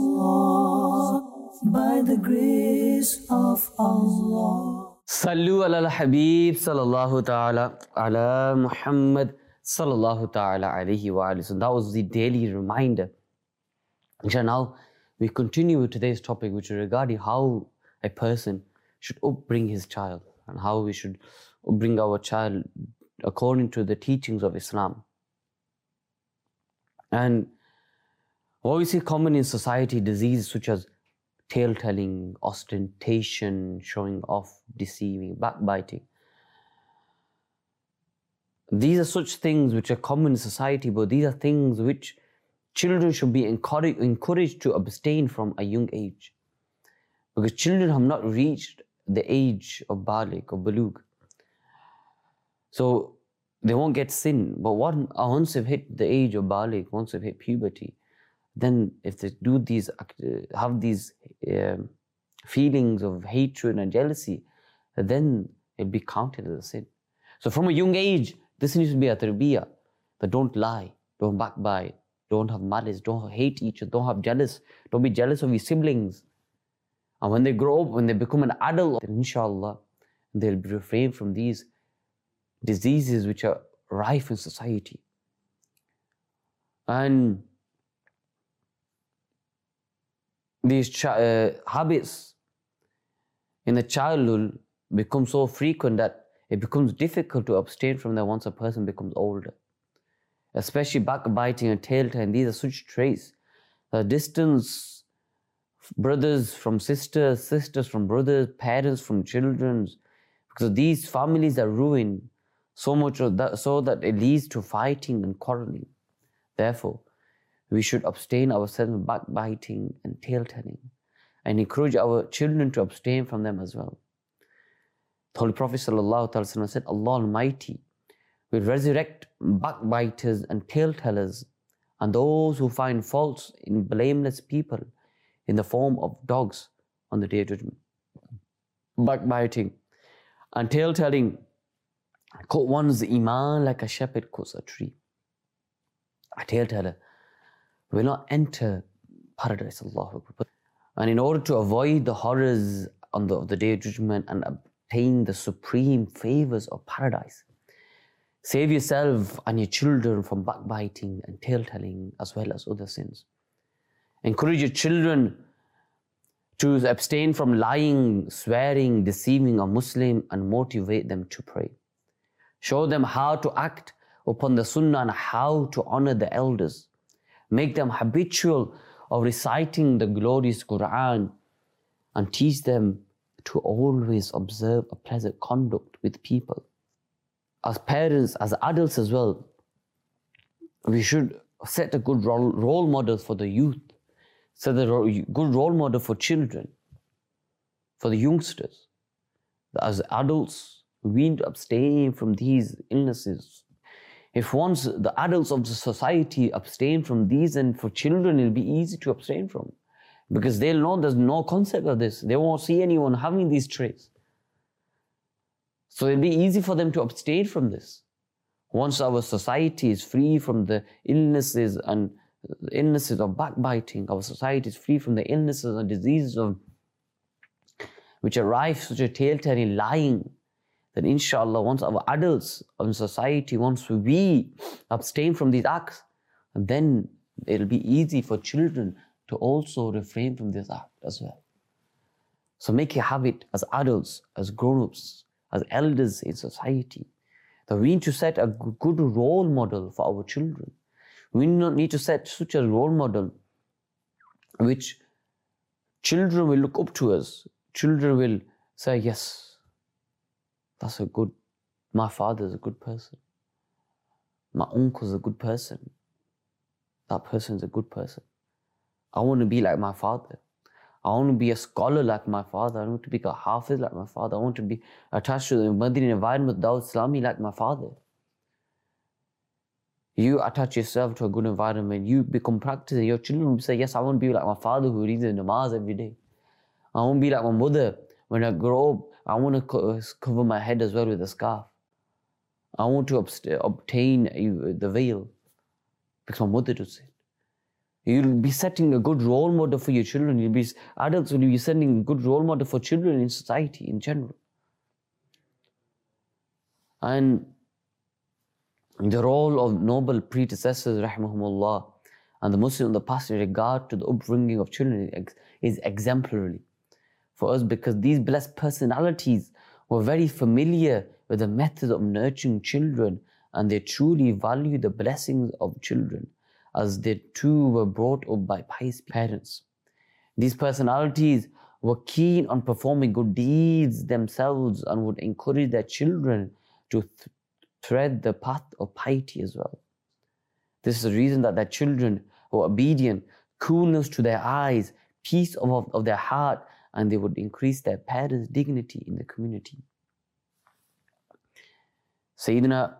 Allah, by the grace of Allah. Sallu ala al-Habib sallallahu ta'ala ala Muhammad sallallahu ta'ala alayhi wa alihi. So that was the daily reminder. Inshallah, now we continue with today's topic, which is regarding how a person should upbring his child and how we should bring our child according to the teachings of Islam. And what we see common in society, diseases such as tale-telling, ostentation, showing off, deceiving, backbiting. These are such things which are common in society, but these are things which children should be encouraged to abstain from a young age. Because children have not reached the age of baligh or bulugh. So they won't get sin. But once they've hit the age of baligh, once they've hit puberty, then if they do these, have these feelings of hatred and jealousy, then it'll be counted as a sin. So from a young age, this needs to be a tarbiyah, that don't lie, don't backbite, don't have malice, don't hate each other, don't be jealous of your siblings. And when they grow up, when they become an adult, then inshallah, they'll be refrained from these diseases which are rife in society. And these habits in the childhood become so frequent that it becomes difficult to abstain from them once a person becomes older. Especially backbiting and tale-telling, these are such traits that distance brothers from sisters, sisters from brothers, parents from children, because these families are ruined so much of that, so that it leads to fighting and quarreling. Therefore, we should abstain ourselves from backbiting and tale-telling and encourage our children to abstain from them as well. The Holy Prophet ﷺ said, Allah Almighty will resurrect backbiters and tale-tellers and those who find faults in blameless people in the form of dogs on the Day of Judgment. Backbiting and tale-telling cut one's iman like a shepherd cuts a tree. A tale-teller will not enter paradise, Allahu Akbar. And in order to avoid the horrors on the Day of Judgment and obtain the supreme favors of paradise, save yourself and your children from backbiting and tale-telling as well as other sins. Encourage your children to abstain from lying, swearing, deceiving a Muslim, and motivate them to pray. Show them how to act upon the Sunnah and how to honor the elders. Make them habitual of reciting the glorious Quran and teach them to always observe a pleasant conduct with people. As parents, as adults as well, we should set a good role model for the youth, set a good role model for children, for the youngsters. As adults, we need to abstain from these illnesses. If once the adults of the society abstain from these, then for children it'll be easy to abstain from, because they'll know there's no concept of this. They won't see anyone having these traits. So it'll be easy for them to abstain from this. Once our society is free from the illnesses and the illnesses of backbiting, our society is free from the illnesses and diseases of which arise such a tale-telling, lying, then inshallah, once our adults in society, once we abstain from these acts, then it'll be easy for children to also refrain from this act as well. So make a habit as adults, as grown-ups, as elders in society, that we need to set a good role model for our children. We need to set such a role model which children will look up to us. Children will say, yes, my father is a good person. My uncle is a good person. That person is a good person. I want to be like my father. I want to be a scholar like my father. I want to be a hafiz like my father. I want to be attached to the Madini environment, Dawud Islami, like my father. You attach yourself to a good environment, you become practicing, your children will say, yes, I want to be like my father who reads the namaz every day. I want to be like my mother. When I grow up, I want to cover my head as well with a scarf. I want to obtain the veil because my mother does it. You'll be setting a good role model for your children. Adults will be setting a good role model for children in society in general. And the role of noble predecessors, rahmahumullah, and the Muslims of the past in regard to the upbringing of children is exemplary for us, because these blessed personalities were very familiar with the methods of nurturing children, and they truly value the blessings of children, as they too were brought up by pious parents. These personalities were keen on performing good deeds themselves and would encourage their children to tread the path of piety as well. This is the reason that their children were obedient, coolness to their eyes, peace of their heart, and they would increase their parents' dignity in the community. Sayyidina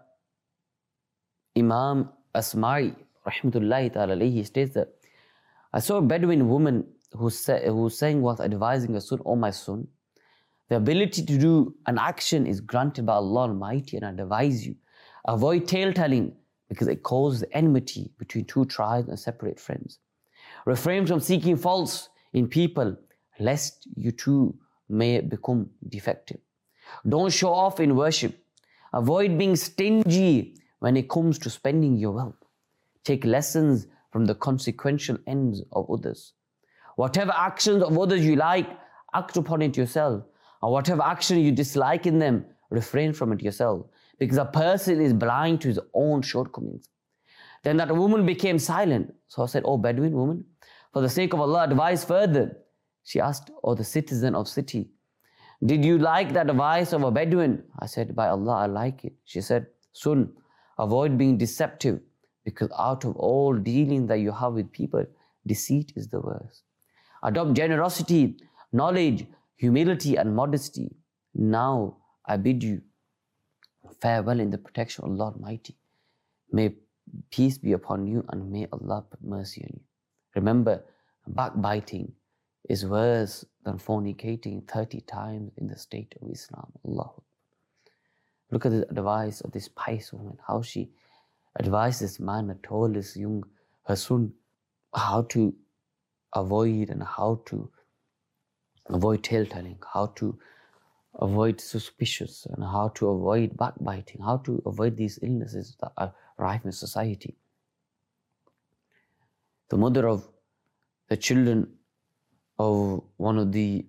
Imam Asma'i, rahmatullahi ta'ala alayhi, states that, I saw a Bedouin woman who sang whilst advising her son, "O my son, the ability to do an action is granted by Allah Almighty, and I advise you, avoid tale-telling because it causes enmity between two tribes and separate friends. Refrain from seeking faults in people, lest you too may become defective. Don't show off in worship. Avoid being stingy when it comes to spending your wealth. Take lessons from the consequential ends of others. Whatever actions of others you like, act upon it yourself. And whatever action you dislike in them, refrain from it yourself. Because a person is blind to his own shortcomings." Then that woman became silent. So I said, "O Bedouin woman, for the sake of Allah, advise further." She asked, "O the citizen of city, did you like the advice of a Bedouin?" I said, "By Allah, I like it." She said, "Son, avoid being deceptive, because out of all dealing that you have with people, deceit is the worst. Adopt generosity, knowledge, humility and modesty. Now I bid you farewell in the protection of Allah Almighty. May peace be upon you, and may Allah put mercy on you. Remember, backbiting is worse than fornicating 30 times in the state of Islam. Allah. Look at the advice of this pious woman, how she advised this man that told her son how to avoid and how to avoid tale-telling, how to avoid suspicious, and how to avoid backbiting, how to avoid these illnesses that are rife in society. The mother of the children of one of the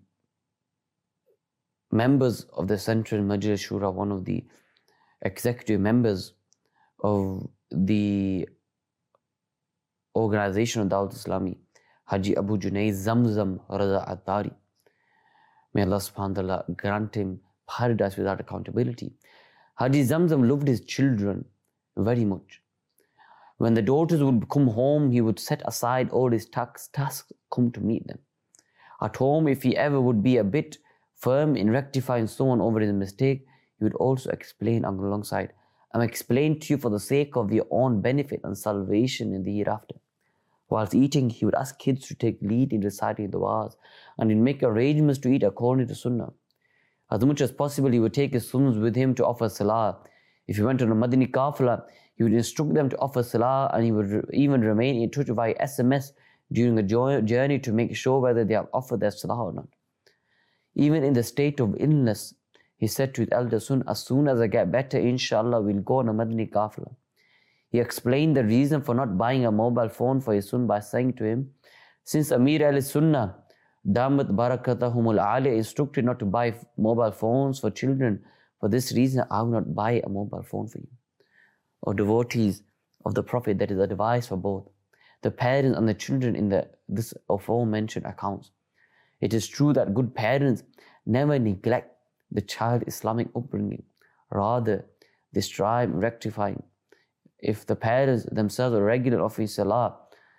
members of the Central Majlis Shura, one of the executive members of the organization of Dawat Islami, Haji Abu Junaid Zamzam Raza Attari. May Allah subhanahu wa ta'ala grant him paradise without accountability. Haji Zamzam loved his children very much. When the daughters would come home, he would set aside all his tasks, come to meet them. At home, if he ever would be a bit firm in rectifying someone over his mistake, he would also explain alongside, I'm explaining to you for the sake of your own benefit and salvation in the hereafter. Whilst eating, he would ask kids to take lead in reciting du'as and he'd make arrangements to eat according to sunnah. As much as possible, he would take his sons with him to offer salah. If he went on a Madani Qafla, he would instruct them to offer salah, and he would even remain in touch via SMS during a journey to make sure whether they have offered their salah or not. Even in the state of illness, he said to his elder son, as soon as I get better, inshallah, we'll go on a Madani Qafla. He explained the reason for not buying a mobile phone for his son by saying to him, since Amir al-Sunnah, Damat Barakatahumul Ali, instructed not to buy mobile phones for children, for this reason I will not buy a mobile phone for you. Or devotees of the Prophet, that is advice for both the parents and the children in this aforementioned accounts. It is true that good parents never neglect the child Islamic upbringing. Rather, they strive in rectifying. If the parents themselves are regular offering salah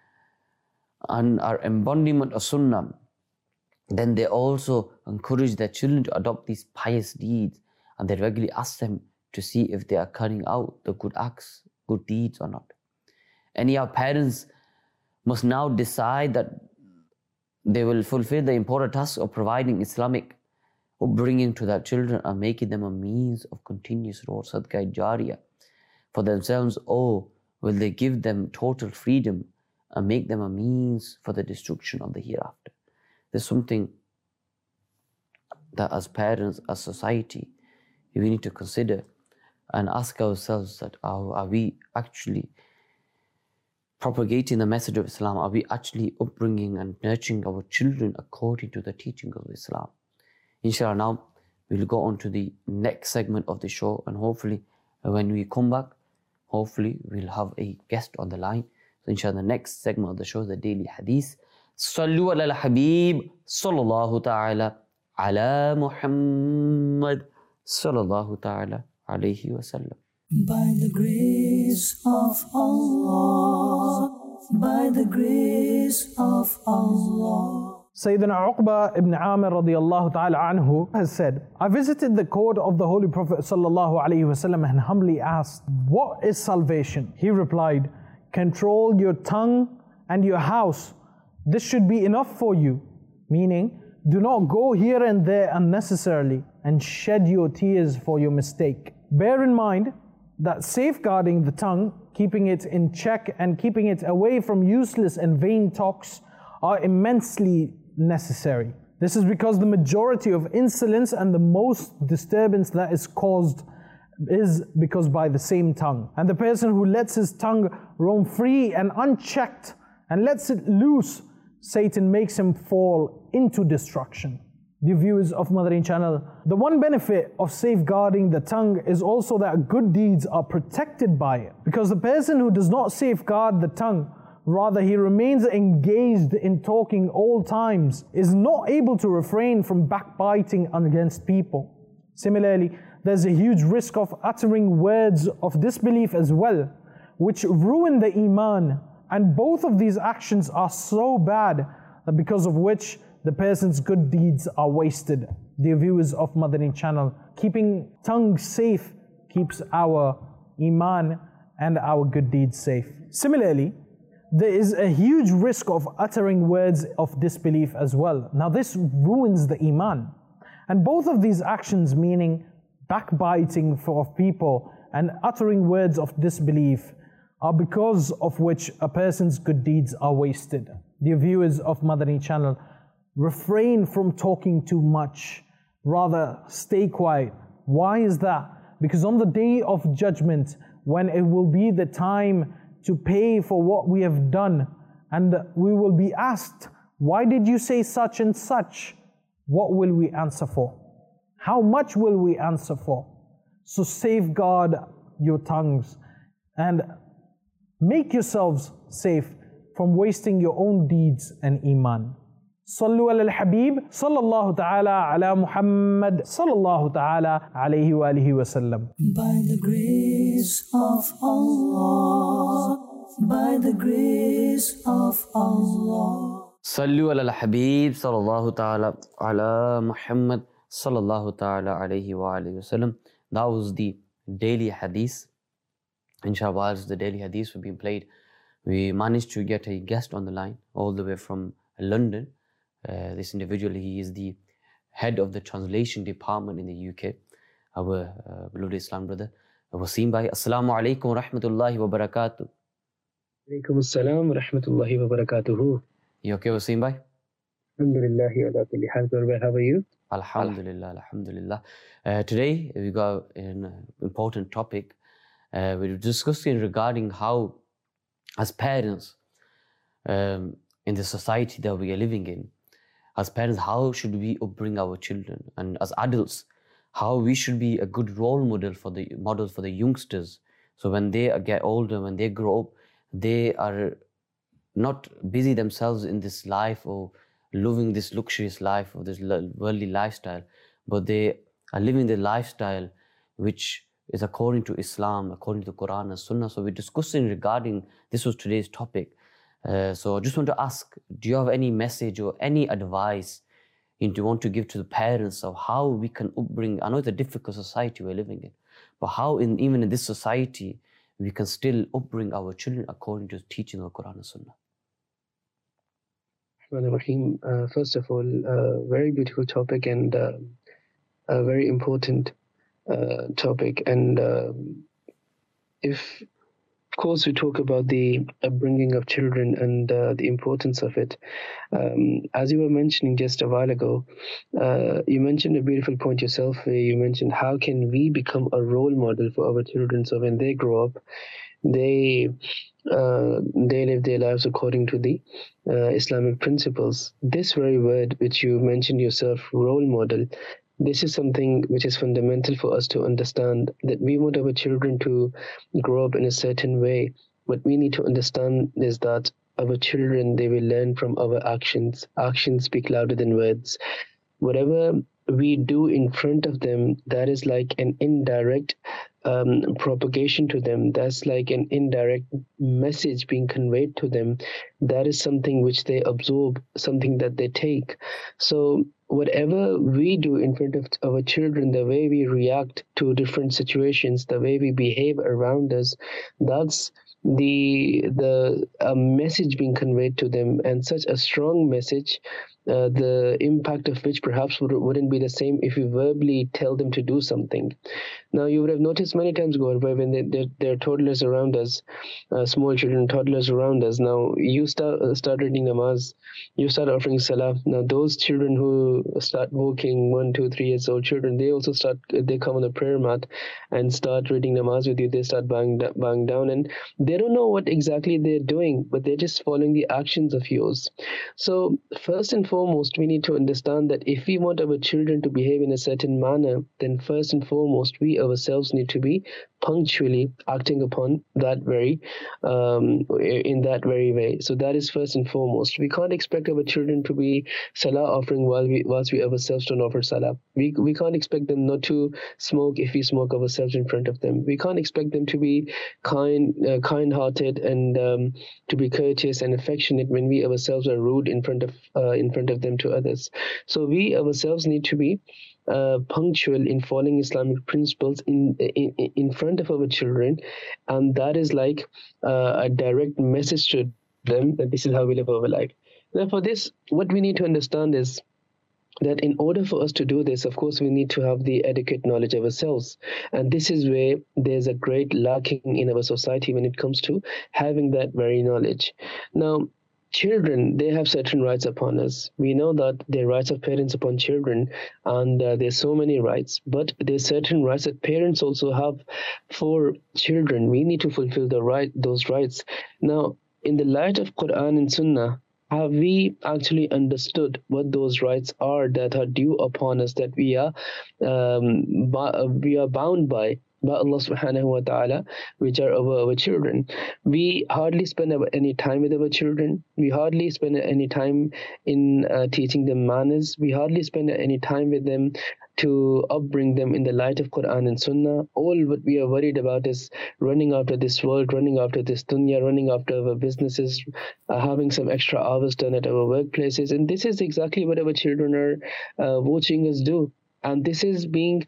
and are embodiment of sunnah, then they also encourage their children to adopt these pious deeds, and they regularly ask them to see if they are carrying out the good acts, good deeds or not. Any of our parents must now decide that they will fulfill the important task of providing Islamic upbringing to their children and making them a means of continuous road, sadaqah jariyah, for themselves, or will they give them total freedom and make them a means for the destruction of the hereafter? There's something that as parents, as society, we need to consider and ask ourselves that are we actually propagating the message of Islam? Are we actually upbringing and nurturing our children according to the teaching of Islam? Inshallah, now we'll go on to the next segment of the show, and hopefully when we come back, hopefully we'll have a guest on the line. So inshallah, the next segment of the show is the daily hadith. Sallu ala al-Habib sallallahu ta'ala ala Muhammad sallallahu ta'ala alayhi wa sallam. By the grace of Allah, by the grace of Allah. Sayyidina Uqba ibn Amir radiyallahu ta'ala anhu has said, I visited the court of the Holy Prophet sallallahu alayhi wasallam and humbly asked, what is salvation? He replied, control your tongue and your house. This should be enough for you. Meaning, do not go here and there unnecessarily and shed your tears for your mistake. Bear in mind that safeguarding the tongue, keeping it in check and keeping it away from useless and vain talks are immensely necessary. This is because the majority of insolence and the most disturbance that is caused is because by the same tongue. And the person who lets his tongue roam free and unchecked and lets it loose, Satan makes him fall into destruction. Dear viewers of Madani channel, the one benefit of safeguarding the tongue is also that good deeds are protected by it. Because the person who does not safeguard the tongue, rather he remains engaged in talking all times, is not able to refrain from backbiting against people. Similarly, there's a huge risk of uttering words of disbelief as well, which ruin the iman. And both of these actions are so bad that because of which the person's good deeds are wasted. Dear viewers of Madani channel, keeping tongue safe keeps our iman and our good deeds safe. Similarly, there is a huge risk of uttering words of disbelief as well. Now this ruins the iman. And both of these actions, meaning backbiting of people and uttering words of disbelief, are because of which a person's good deeds are wasted. Dear viewers of Madani channel, refrain from talking too much. Rather, stay quiet. Why is that? Because on the day of judgment, when it will be the time to pay for what we have done, and we will be asked, why did you say such and such? What will we answer for? How much will we answer for? So safeguard your tongues and make yourselves safe from wasting your own deeds and iman. صلوا على الحبيب صلى الله تعالى على محمد صلى الله تعالى عليه وآله وسلم. By the grace of Allah, by the grace of Allah. Sallu ala al-Habib sallallahu ta'ala ala Muhammad sallallahu ta'ala alayhi wa alayhi wa sallam. That was the daily hadith. Inshallah, whilst the daily hadith were being played, we managed to get a guest on the line all the way from London. This individual, he is the head of the translation department in the UK. Our beloved Islam brother, Wasim Bhai. Assalamu alaikum wa rahmatullahi wa barakatuh. Alaikum assalam wa rahmatullahi wa barakatuhu. You okay, Wasim Bhai? Alhamdulillahi ala kulli hal. How are you? Alhamdulillah, alhamdulillah. Today we got an important topic. We're discussing regarding how, as parents, in the society that we are living in, as parents, how should we upbring our children? And as adults, how we should be a good role model for the youngsters. So when they get older, when they grow up, they are not busy themselves in this life or living this luxurious life or this worldly lifestyle, but they are living the lifestyle which is according to Islam, according to Quran and Sunnah. So we're discussing regarding, this was today's topic. So I just want to ask, do you have any message or any advice you want to give to the parents of how we can upbring? I know it's a difficult society we're living in, but how even in this society we can still upbring our children according to the teaching of Quran and Sunnah? Rahim, first of all, very beautiful topic and a very important topic. And if, of course, we talk about the upbringing of children and the importance of it. As you were mentioning just a while ago, you mentioned a beautiful point yourself where you mentioned how can we become a role model for our children so when they grow up, they live their lives according to the Islamic principles. This very word which you mentioned yourself, role model, this is something which is fundamental for us to understand, that we want our children to grow up in a certain way. What we need to understand is that our children, they will learn from our actions. Actions speak louder than words. Whatever we do in front of them, that is like an indirect propagation to them. That's like an indirect message being conveyed to them. That is something which they absorb, something that they take. So whatever we do in front of our children, the way we react to different situations, the way we behave around us, that's the message being conveyed to them, and such a strong message, the impact of which perhaps wouldn't be the same if we verbally tell them to do something. Now, you would have noticed many times, Gaur, when there are toddlers around us, small children, toddlers around us. Now, you start reading namaz, you start offering salah. Now, those children who start walking, 1, 2, 3 years old children, they come on the prayer mat and start reading namaz with you. They start bowing down, and they don't know what exactly they're doing, but they're just following the actions of yours. So, first and foremost, we need to understand that if we want our children to behave in a certain manner, then first and foremost, we ourselves need to be punctually acting upon that in that very way. So that is first and foremost. We can't expect our children to be salah offering whilst we ourselves don't offer salah. We can't expect them not to smoke if we smoke ourselves in front of them. We can't expect them to be kind-hearted and to be courteous and affectionate when we ourselves are rude in front of them to others. So we ourselves need to be punctual in following Islamic principles in front of our children, and that is like a direct message to them that this is how we live our life. Now, for this, what we need to understand is that in order for us to do this, of course, we need to have the adequate knowledge of ourselves. And this is where there's a great lacking in our society when it comes to having that very knowledge. Now, children, they have certain rights upon us. We know that there are rights of parents upon children, and there's so many rights, but there's certain rights that parents also have for children. We need to fulfill those rights. Now, in the light of Quran and Sunnah, have we actually understood what those rights are that are due upon us, that we are bound by Allah subhanahu wa ta'ala, which are our children? We hardly spend any time with our children. We hardly spend any time in teaching them manners. We hardly spend any time with them to upbring them in the light of Quran and Sunnah. All what we are worried about is running after this world, running after this dunya, running after our businesses, having some extra hours done at our workplaces. And this is exactly what our children are watching us do. And this is being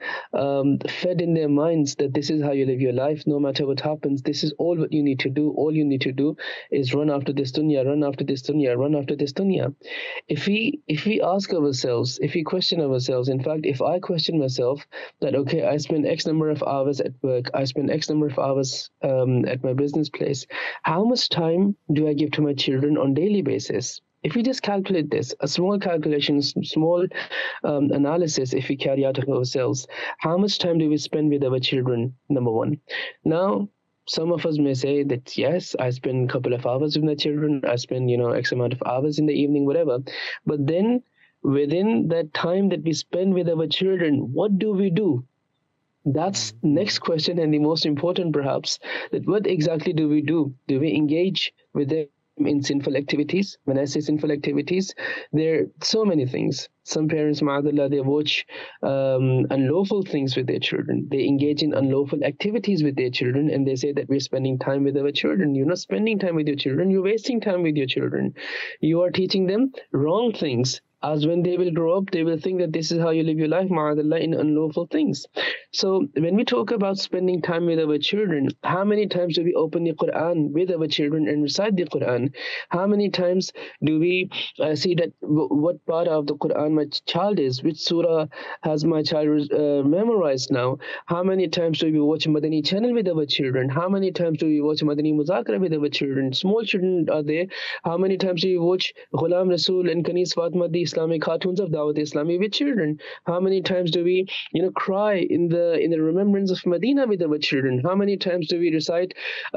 fed in their minds that this is how you live your life, no matter what happens. This is all what you need to do. All you need to do is run after this dunya, run after this dunya, run after this dunya. If we ask ourselves, if we question ourselves, in fact, if I question myself that, okay, I spend X number of hours at work, I spend X number of hours at my business place, how much time do I give to my children on daily basis? If we just calculate this, a small calculation, small analysis, if we carry out of ourselves, how much time do we spend with our children, number one? Now, some of us may say that, yes, I spend a couple of hours with my children, I spend, X amount of hours in the evening, whatever. But then within that time that we spend with our children, what do we do? That's next question, and the most important perhaps, that what exactly do we do? Do we engage with them in sinful activities? When I say sinful activities, there are so many things. Some parents, ma'adallah, they watch unlawful things with their children. They engage in unlawful activities with their children, and they say that we're spending time with our children. You're not spending time with your children. You're wasting time with your children. You are teaching them wrong things. As when they will grow up, they will think that this is how you live your life, ma'adallah, in unlawful things. So when we talk about spending time with our children, how many times do we open the Quran with our children and recite the Quran? How many times do we see that what part of the Quran my child is? Which surah has my child memorized now? How many times do we watch Madani channel with our children? How many times do we watch Madani Muzakara with our children? Small children are there. How many times do we watch Ghulam Rasul and Kanis Fatma, the Islamic cartoons of Dawat Islami with children? How many times do we, cry in the remembrance of Medina with our children? How many times do we recite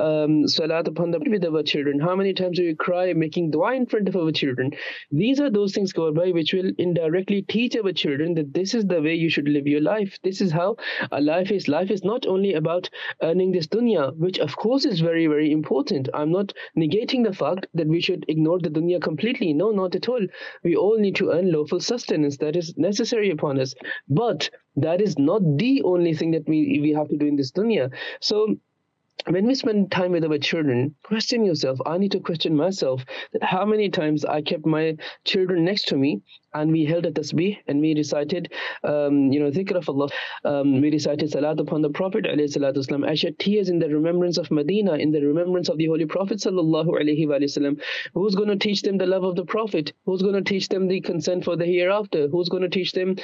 Salat upon the with our children? How many times do we cry making dua in front of our children? These are those things, Gaurabai, which will indirectly teach our children that this is the way you should live your life. This is how a life is. Life is not only about earning this dunya, which of course is very, very important. I'm not negating the fact that we should ignore the dunya completely. No, not at all. We all need to earn lawful sustenance. That is necessary upon us. But that is not the only thing that we have to do in this dunya. So when we spend time with our children, question yourself. I need to question myself that how many times I kept my children next to me and we held a tasbih and we recited, dhikr of Allah. We recited salat upon the Prophet ﷺ. I shed tears in the remembrance of Medina, in the remembrance of the Holy Prophet ﷺ. Who's going to teach them the love of the Prophet? Who's going to teach them the consent for the hereafter? Who's going to teach them,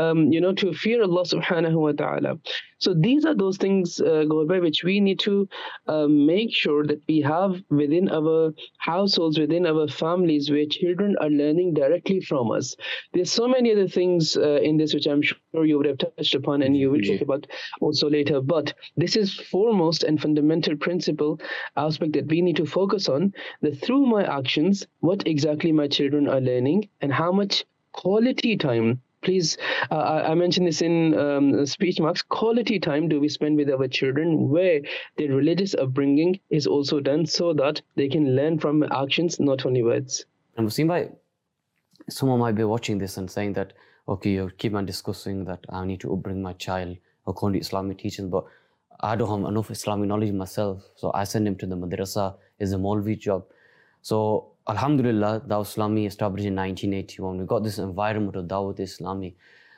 to fear Allah subhanahu wa ta'ala? So these are those things, Gaurabai, which we need to make sure that we have within our households, within our families, where children are learning directly from us. There's so many other things in this which I'm sure you would have touched upon and you will talk about also later. But this is foremost and fundamental principle aspect that we need to focus on, that through my actions, what exactly my children are learning and how much quality time. Please, I mentioned this in speech marks. Quality time do we spend with our children where their religious upbringing is also done so that they can learn from actions, not only words. And Wasim bhai, someone might be watching this and saying that, okay, you keep on discussing that I need to upbring my child according to Islamic teachings, but I don't have enough Islamic knowledge myself, so I send him to the madrasa. Is a Maulvi job. So Alhamdulillah, Dawat Islami established in 1981. We got this environment of Dawat Islami.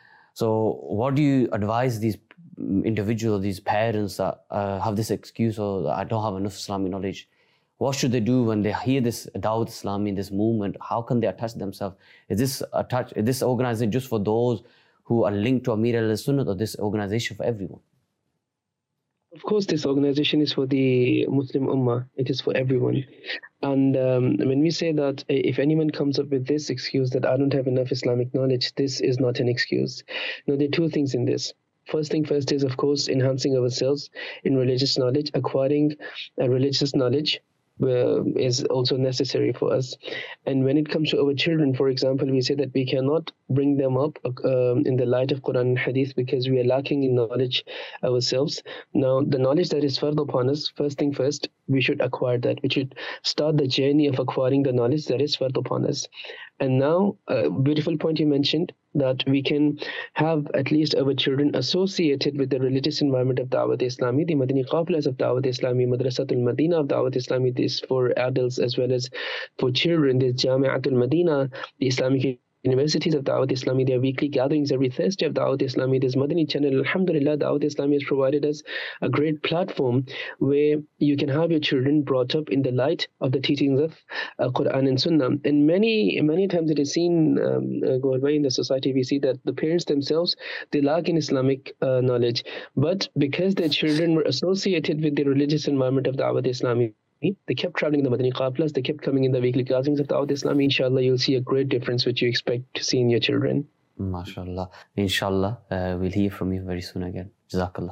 So what do you advise these individuals, these parents that have this excuse, or I don't have enough Islamic knowledge? What should they do when they hear this Dawat Islami, this movement? How can they attach themselves? Is this organization just for those who are linked to Amir al-Sunnah, or this organization for everyone? Of course, this organization is for the Muslim Ummah. It is for everyone. And when we say that if anyone comes up with this excuse that I don't have enough Islamic knowledge, this is not an excuse. Now, there are two things in this. First thing first is, of course, enhancing ourselves in religious knowledge. Acquiring religious knowledge is also necessary for us. And when it comes to our children, for example, we say that we cannot bring them up in the light of Quran and Hadith because we are lacking in knowledge ourselves. Now, the knowledge that is further upon us, first thing first, we should acquire that. We should start the journey of acquiring the knowledge that is further upon us. And now, a beautiful point you mentioned, that we can have at least our children associated with the religious environment of Dawat Islami, the Madani Qafilas of Dawat Islami, Madrasatul Madina of Dawat Islami. This for adults as well as for children. There's Jami'atul Madina, the Islamic universities of Dawat Islami, their weekly gatherings every Thursday of Dawat Islami. There's Madani channel. Alhamdulillah, Dawat Islami has provided us a great platform where you can have your children brought up in the light of the teachings of Quran and Sunnah. And many times it is seen, Gorbhai, in the society, we see that the parents themselves, they lack in Islamic knowledge. But because their children were associated with the religious environment of Dawat Islami, they kept traveling in the Madani Qafilas, they kept coming in the weekly gatherings of Dawat Islami. Inshallah, you'll see a great difference which you expect to see in your children. MashaAllah. Inshallah, we'll hear from you very soon again. Jazakallah.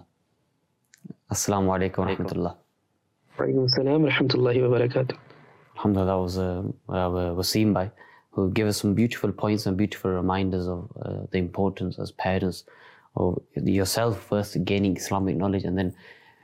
Assalamu alaikum wa rahmatullah. Wa alaikum assalam wa rahmatullahi wa barakatuh. Alhamdulillah, that was Wasim Bhai, who gave us some beautiful points and beautiful reminders of the importance as parents of yourself first gaining Islamic knowledge, and then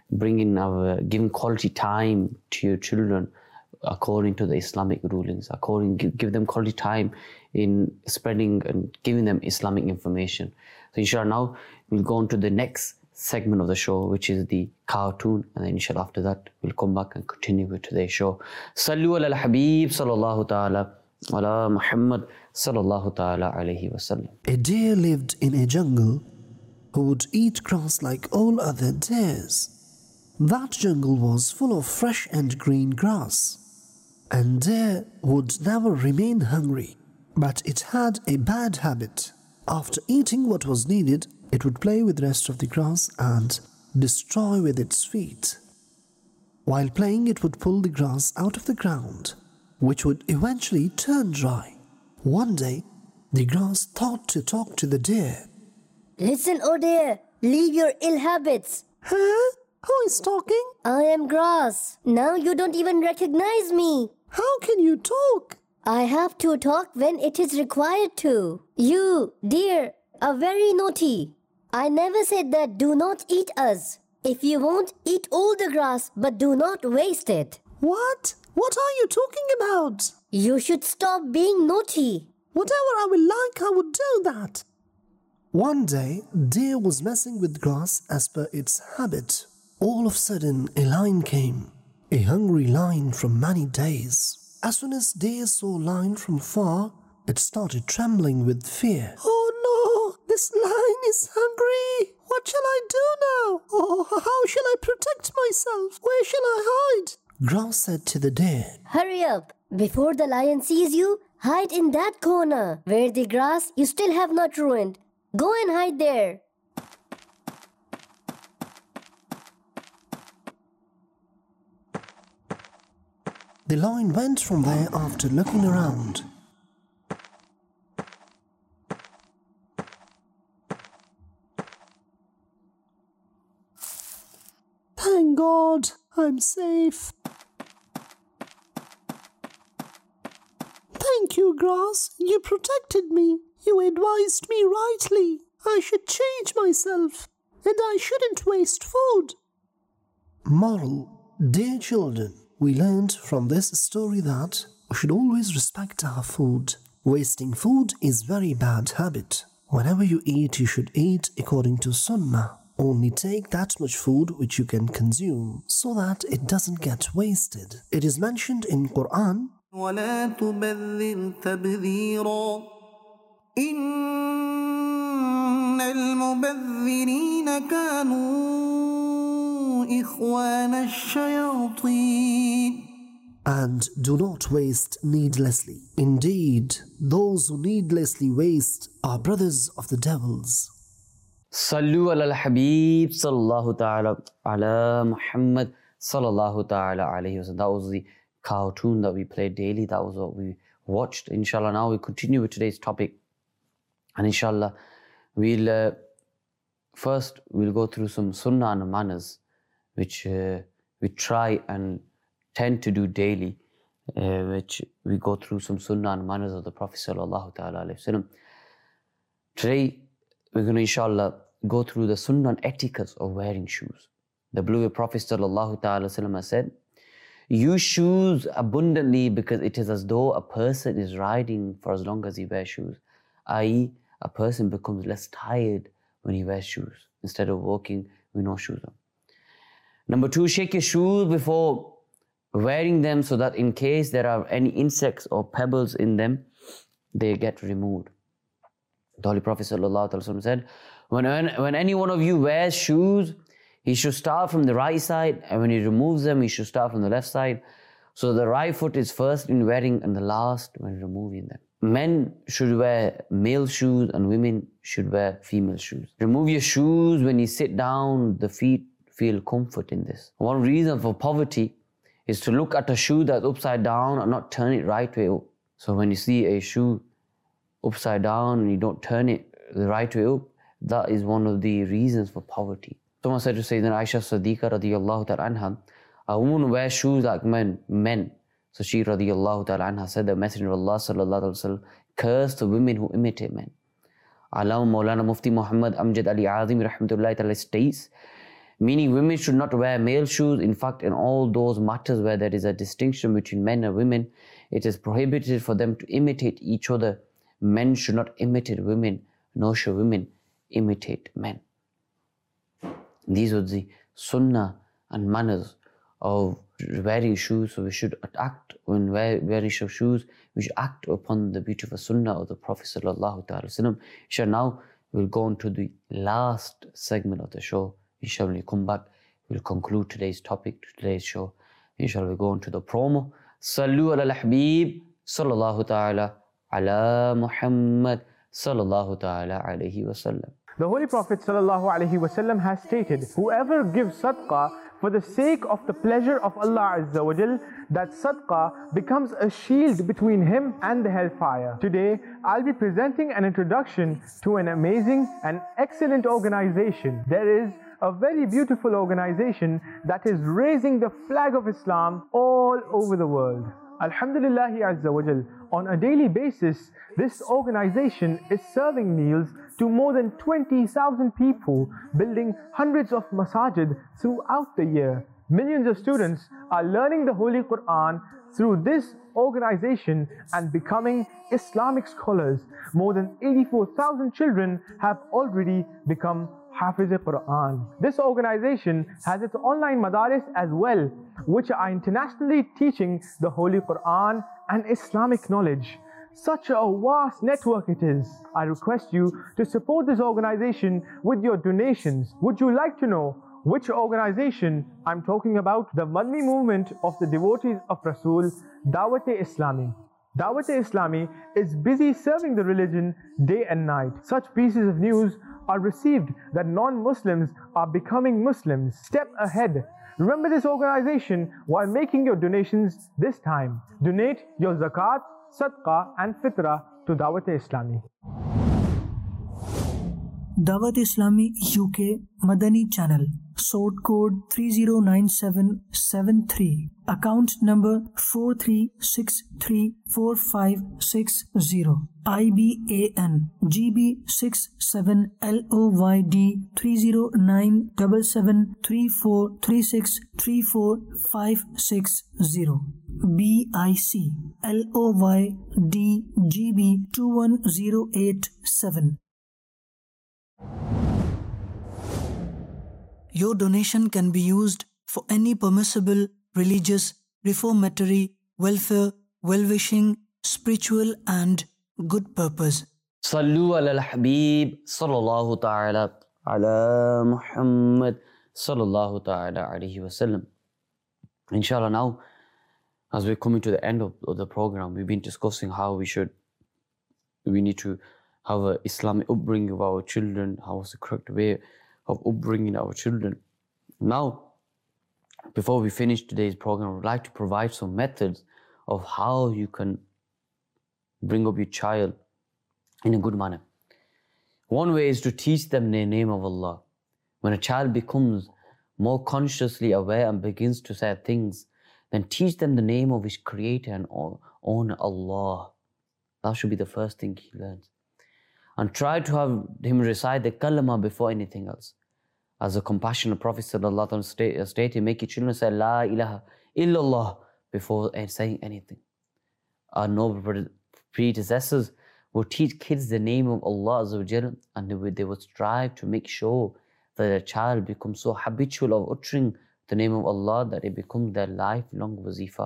giving quality time to your children according to the Islamic rulings, give them quality time in spreading and giving them Islamic information. So inshallah, now we'll go on to the next segment of the show, which is the cartoon, and then inshallah after that we'll come back and continue with today's show. Sallu ala al-Habib sallallahu ta'ala ala Muhammad sallallahu ta'ala alayhi wa sallam. A deer lived in a jungle who would eat grass like all other deers. That jungle was full of fresh and green grass, and deer would never remain hungry. But it had a bad habit. After eating what was needed, it would play with the rest of the grass and destroy with its feet. While playing, it would pull the grass out of the ground, which would eventually turn dry. One day, the grass thought to talk to the deer. Listen, O deer, leave your ill habits. Huh? Who is talking? I am grass. Now you don't even recognize me. How can you talk? I have to talk when it is required to. You, dear, are very naughty. I never said that do not eat us. If you want, eat all the grass, but do not waste it. What? What are you talking about? You should stop being naughty. Whatever I will like, I would do that. One day, deer was messing with grass as per its habit. All of a sudden, a lion came. A hungry lion from many days. As soon as deer saw lion from far, it started trembling with fear. Oh no! This lion is hungry! What shall I do now? Oh, how shall I protect myself? Where shall I hide? Grass said to the deer. Hurry up! Before the lion sees you, hide in that corner where the grass you still have not ruined. Go and hide there. The lion went from there after looking around. Thank God, I'm safe. Thank you, grass. You protected me. You advised me rightly. I should change myself, and I shouldn't waste food. Moral: dear children, we learned from this story that we should always respect our food. Wasting food is a very bad habit. Whenever you eat, you should eat according to Sunnah. Only take that much food which you can consume so that it doesn't get wasted. It is mentioned in Quran. ولا تبذر تبذيرا إن المبذرين كانوا إخوان الشياطين. and do not waste needlessly. Indeed, those who needlessly waste are brothers of the devils. Sallu ala al-Habib sallallahu ta'ala ala Muhammad sallallahu ta'ala alayhi wa sallam. That was the cartoon that we played daily. That was what we watched. Inshallah, now we continue with today's topic. And inshallah, we'll go through some sunnah and manners, which we try and tend to do daily, which we go through some sunnah and manners of the Prophet sallallahu ta'ala alayhi wa sallam. Today, we're going to inshallah go through the sunnah and etiquettes of wearing shoes. The beloved Prophet sallallahu ta'ala sallam has said, use shoes abundantly because it is as though a person is riding for as long as he wears shoes, i.e. a person becomes less tired when he wears shoes instead of walking with no shoes on. Number 2, shake your shoes before wearing them so that in case there are any insects or pebbles in them, they get removed. The Holy Prophet ﷺ said, when any one of you wears shoes, he should start from the right side, and when he removes them, he should start from the left side. So the right foot is first in wearing and the last when removing them. Men should wear male shoes and women should wear female shoes. Remove your shoes when you sit down, the feet feel comfort in this. One reason for poverty is to look at a shoe that's upside down and not turn it right way up. So when you see a shoe upside down and you don't turn it the right way up, that is one of the reasons for poverty. Someone said to Sayyidina Aisha Siddiqa radiyallahu ta'ala anha, a woman wears shoes like men. So she radiyallahu ta'ala anha said, the Messenger of Allah sallallahu alaihi wasallam cursed the women who imitate men. Allama Maulana Mufti Muhammad Amjad Ali Azim rahmatullahi ta'ala states, meaning women should not wear male shoes. In fact, in all those matters where there is a distinction between men and women, it is prohibited for them to imitate each other. Men should not imitate women, nor should women imitate men. These were the sunnah and manners of wearing shoes. So we should act when wearing shoes. We should act upon the beautiful sunnah of the Prophet sallallahu ta'ala wasallam. Inshallah, now we'll go on to the last segment of the show. Inshallah, when we come back, we'll conclude today's topic, today's show. Inshallah, we'll go on to the promo. Sallu ala al-Habib sallallahu ta'ala ala Muhammad sallallahu ta'ala alayhi wa sallam. The Holy Prophet ﷺ has stated, whoever gives sadaqah for the sake of the pleasure of Allah Azza wa Jal, that sadaqah becomes a shield between him and the hellfire. Today, I'll be presenting an introduction to an amazing and excellent organization. There is a very beautiful organization that is raising the flag of Islam all over the world. Alhamdulillahi Azza wa Jal. On a daily basis, this organization is serving meals to more than 20,000 people, building hundreds of masajid throughout the year. Millions of students are learning the Holy Quran through this organization and becoming Islamic scholars. More than 84,000 children have already become Hafiz-e-Quran. This organization has its online madaris as well, which are internationally teaching the Holy Quran and Islamic knowledge. Such a vast network it is. I request you to support this organization with your donations. Would you like to know which organization I'm talking about? The Madani movement of the devotees of Rasul, Dawat-e-Islami. Dawat-e-Islami is busy serving the religion day and night. Such pieces of news are received that non-Muslims are becoming Muslims. Step ahead. Remember this organization while making your donations this time. Donate your zakat, sadaqah and fitrah to Dawat-e-Islami. Dawat-e-Islami UK Madani channel. Sort code 309773. Account number 43634560. IBAN GB67LOYD 3097734363456. BIC LOYD GB 21087. Your donation can be used for any permissible religious, reformatory, welfare, well-wishing, spiritual and good purpose. Sallu ala al-Habib sallallahu ta'ala ala Muhammad sallallahu ta'ala alayhi wa sallam. Inshallah, now As we're coming to the end of the program, we've been discussing how we need to have an Islamic upbringing of our children, how is the correct way of upbringing our children. Now, before we finish today's program, I would like to provide some methods of how you can bring up your child in a good manner. One way is to teach them the name of Allah. When a child becomes more consciously aware and begins to say things, then teach them the name of his creator and honor Allah. That should be the first thing he learns. And try to have him recite the kalama before anything else. As the compassionate Prophet stated, make your children say La ilaha illallah before saying anything. Our noble predecessors would teach kids the name of Allah Azza wa Jalla, and they would strive to make sure that a child becomes so habitual of uttering the name of Allah that it becomes their lifelong wazifa.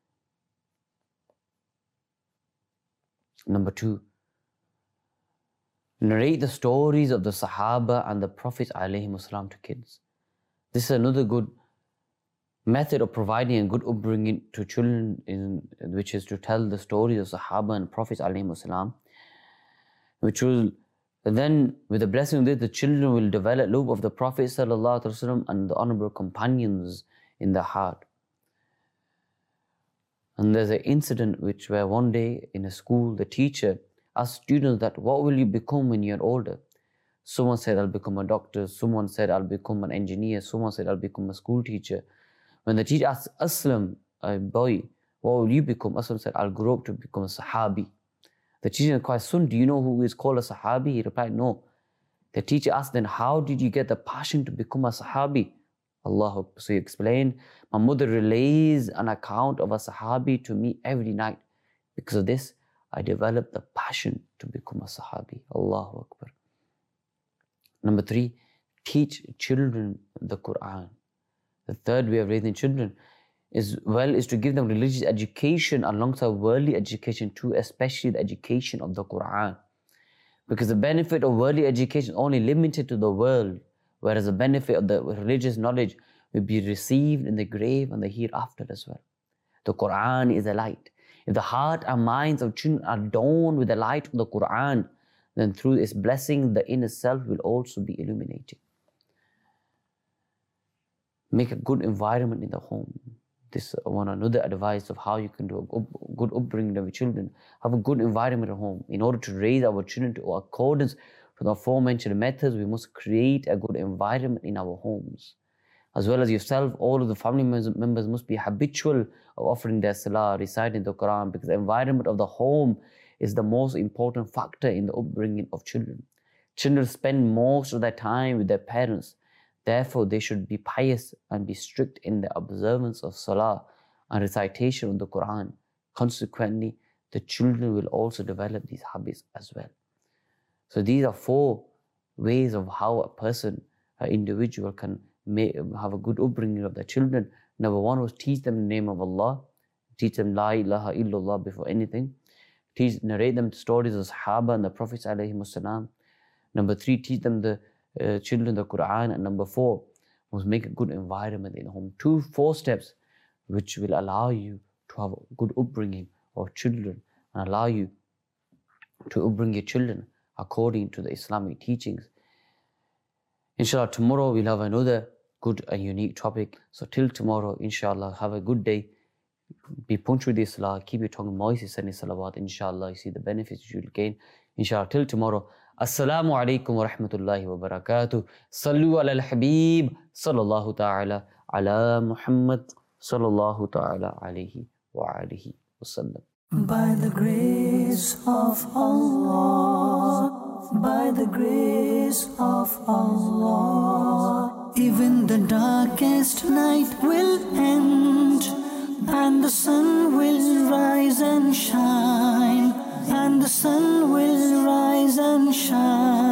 Number 2, narrate the stories of the Sahaba and the Prophet ﷺ to kids. This is another good method of providing a good upbringing to children, which is to tell the stories of Sahaba and Prophet ﷺ, which will then, with the blessing of this, the children will develop love of the Prophet ﷺ and the honorable companions in their heart. And there's an incident where one day in a school, the teacher asked students that, what will you become when you're older? Someone said, I'll become a doctor. Someone said, I'll become an engineer. Someone said, I'll become a school teacher. When the teacher asked Aslam, a boy, what will you become? Aslam said, I'll grow up to become a Sahabi. The teacher inquired, son, do you know who is called a Sahabi? He replied, no. The teacher asked, then how did you get the passion to become a Sahabi? Allah. So he explained, my mother relays an account of a Sahabi to me every night. Because of this, I developed the passion to become a Sahabi. Allahu Akbar. Number 3, teach children the Quran. The third way of raising children is to give them religious education alongside worldly education too, especially the education of the Quran. Because the benefit of worldly education is only limited to the world, whereas the benefit of the religious knowledge will be received in the grave and the hereafter as well. The Quran is a light. If the heart and minds of children are adorned with the light of the Quran, then through its blessing, the inner self will also be illuminated. Make a good environment in the home. This is another advice of how you can do a good upbringing of your children. Have a good environment at home. In order to raise our children to accordance to the aforementioned methods, we must create a good environment in our homes. As well as yourself, all of the family members must be habitual of offering their salah, reciting the Quran, because the environment of the home is the most important factor in the upbringing of children. Children spend most of their time with their parents. Therefore, they should be pious and be strict in the observance of salah and recitation of the Quran. Consequently, the children will also develop these habits as well. So these are 4 ways of how a person, an individual can have a good upbringing of their children. Number 1 was teach them the name of Allah. Teach them La ilaha illallah before anything. Narrate them stories of Sahaba and the Prophet ﷺ. Number 3, teach them the children the Quran. And number 4 was make a good environment in the home. 4 steps which will allow you to have a good upbringing of children and allow you to upbring your children according to the Islamic teachings. Inshallah, tomorrow we'll have another good and unique topic. So till tomorrow, inshallah, have a good day. Be punctual with your salah, keep your tongue moist, send salawat, inshallah, you see the benefits you will gain. Inshallah, till tomorrow. Assalamu alaikum wa rahmatullahi wa barakatuh. Sallu ala al-habib, sallallahu ta'ala ala Muhammad, sallallahu ta'ala alayhi wa alihi wa sallam. By the grace of Allah, by the grace of Allah, even the darkest night will end, and the sun will rise and shine, and the sun will rise and shine.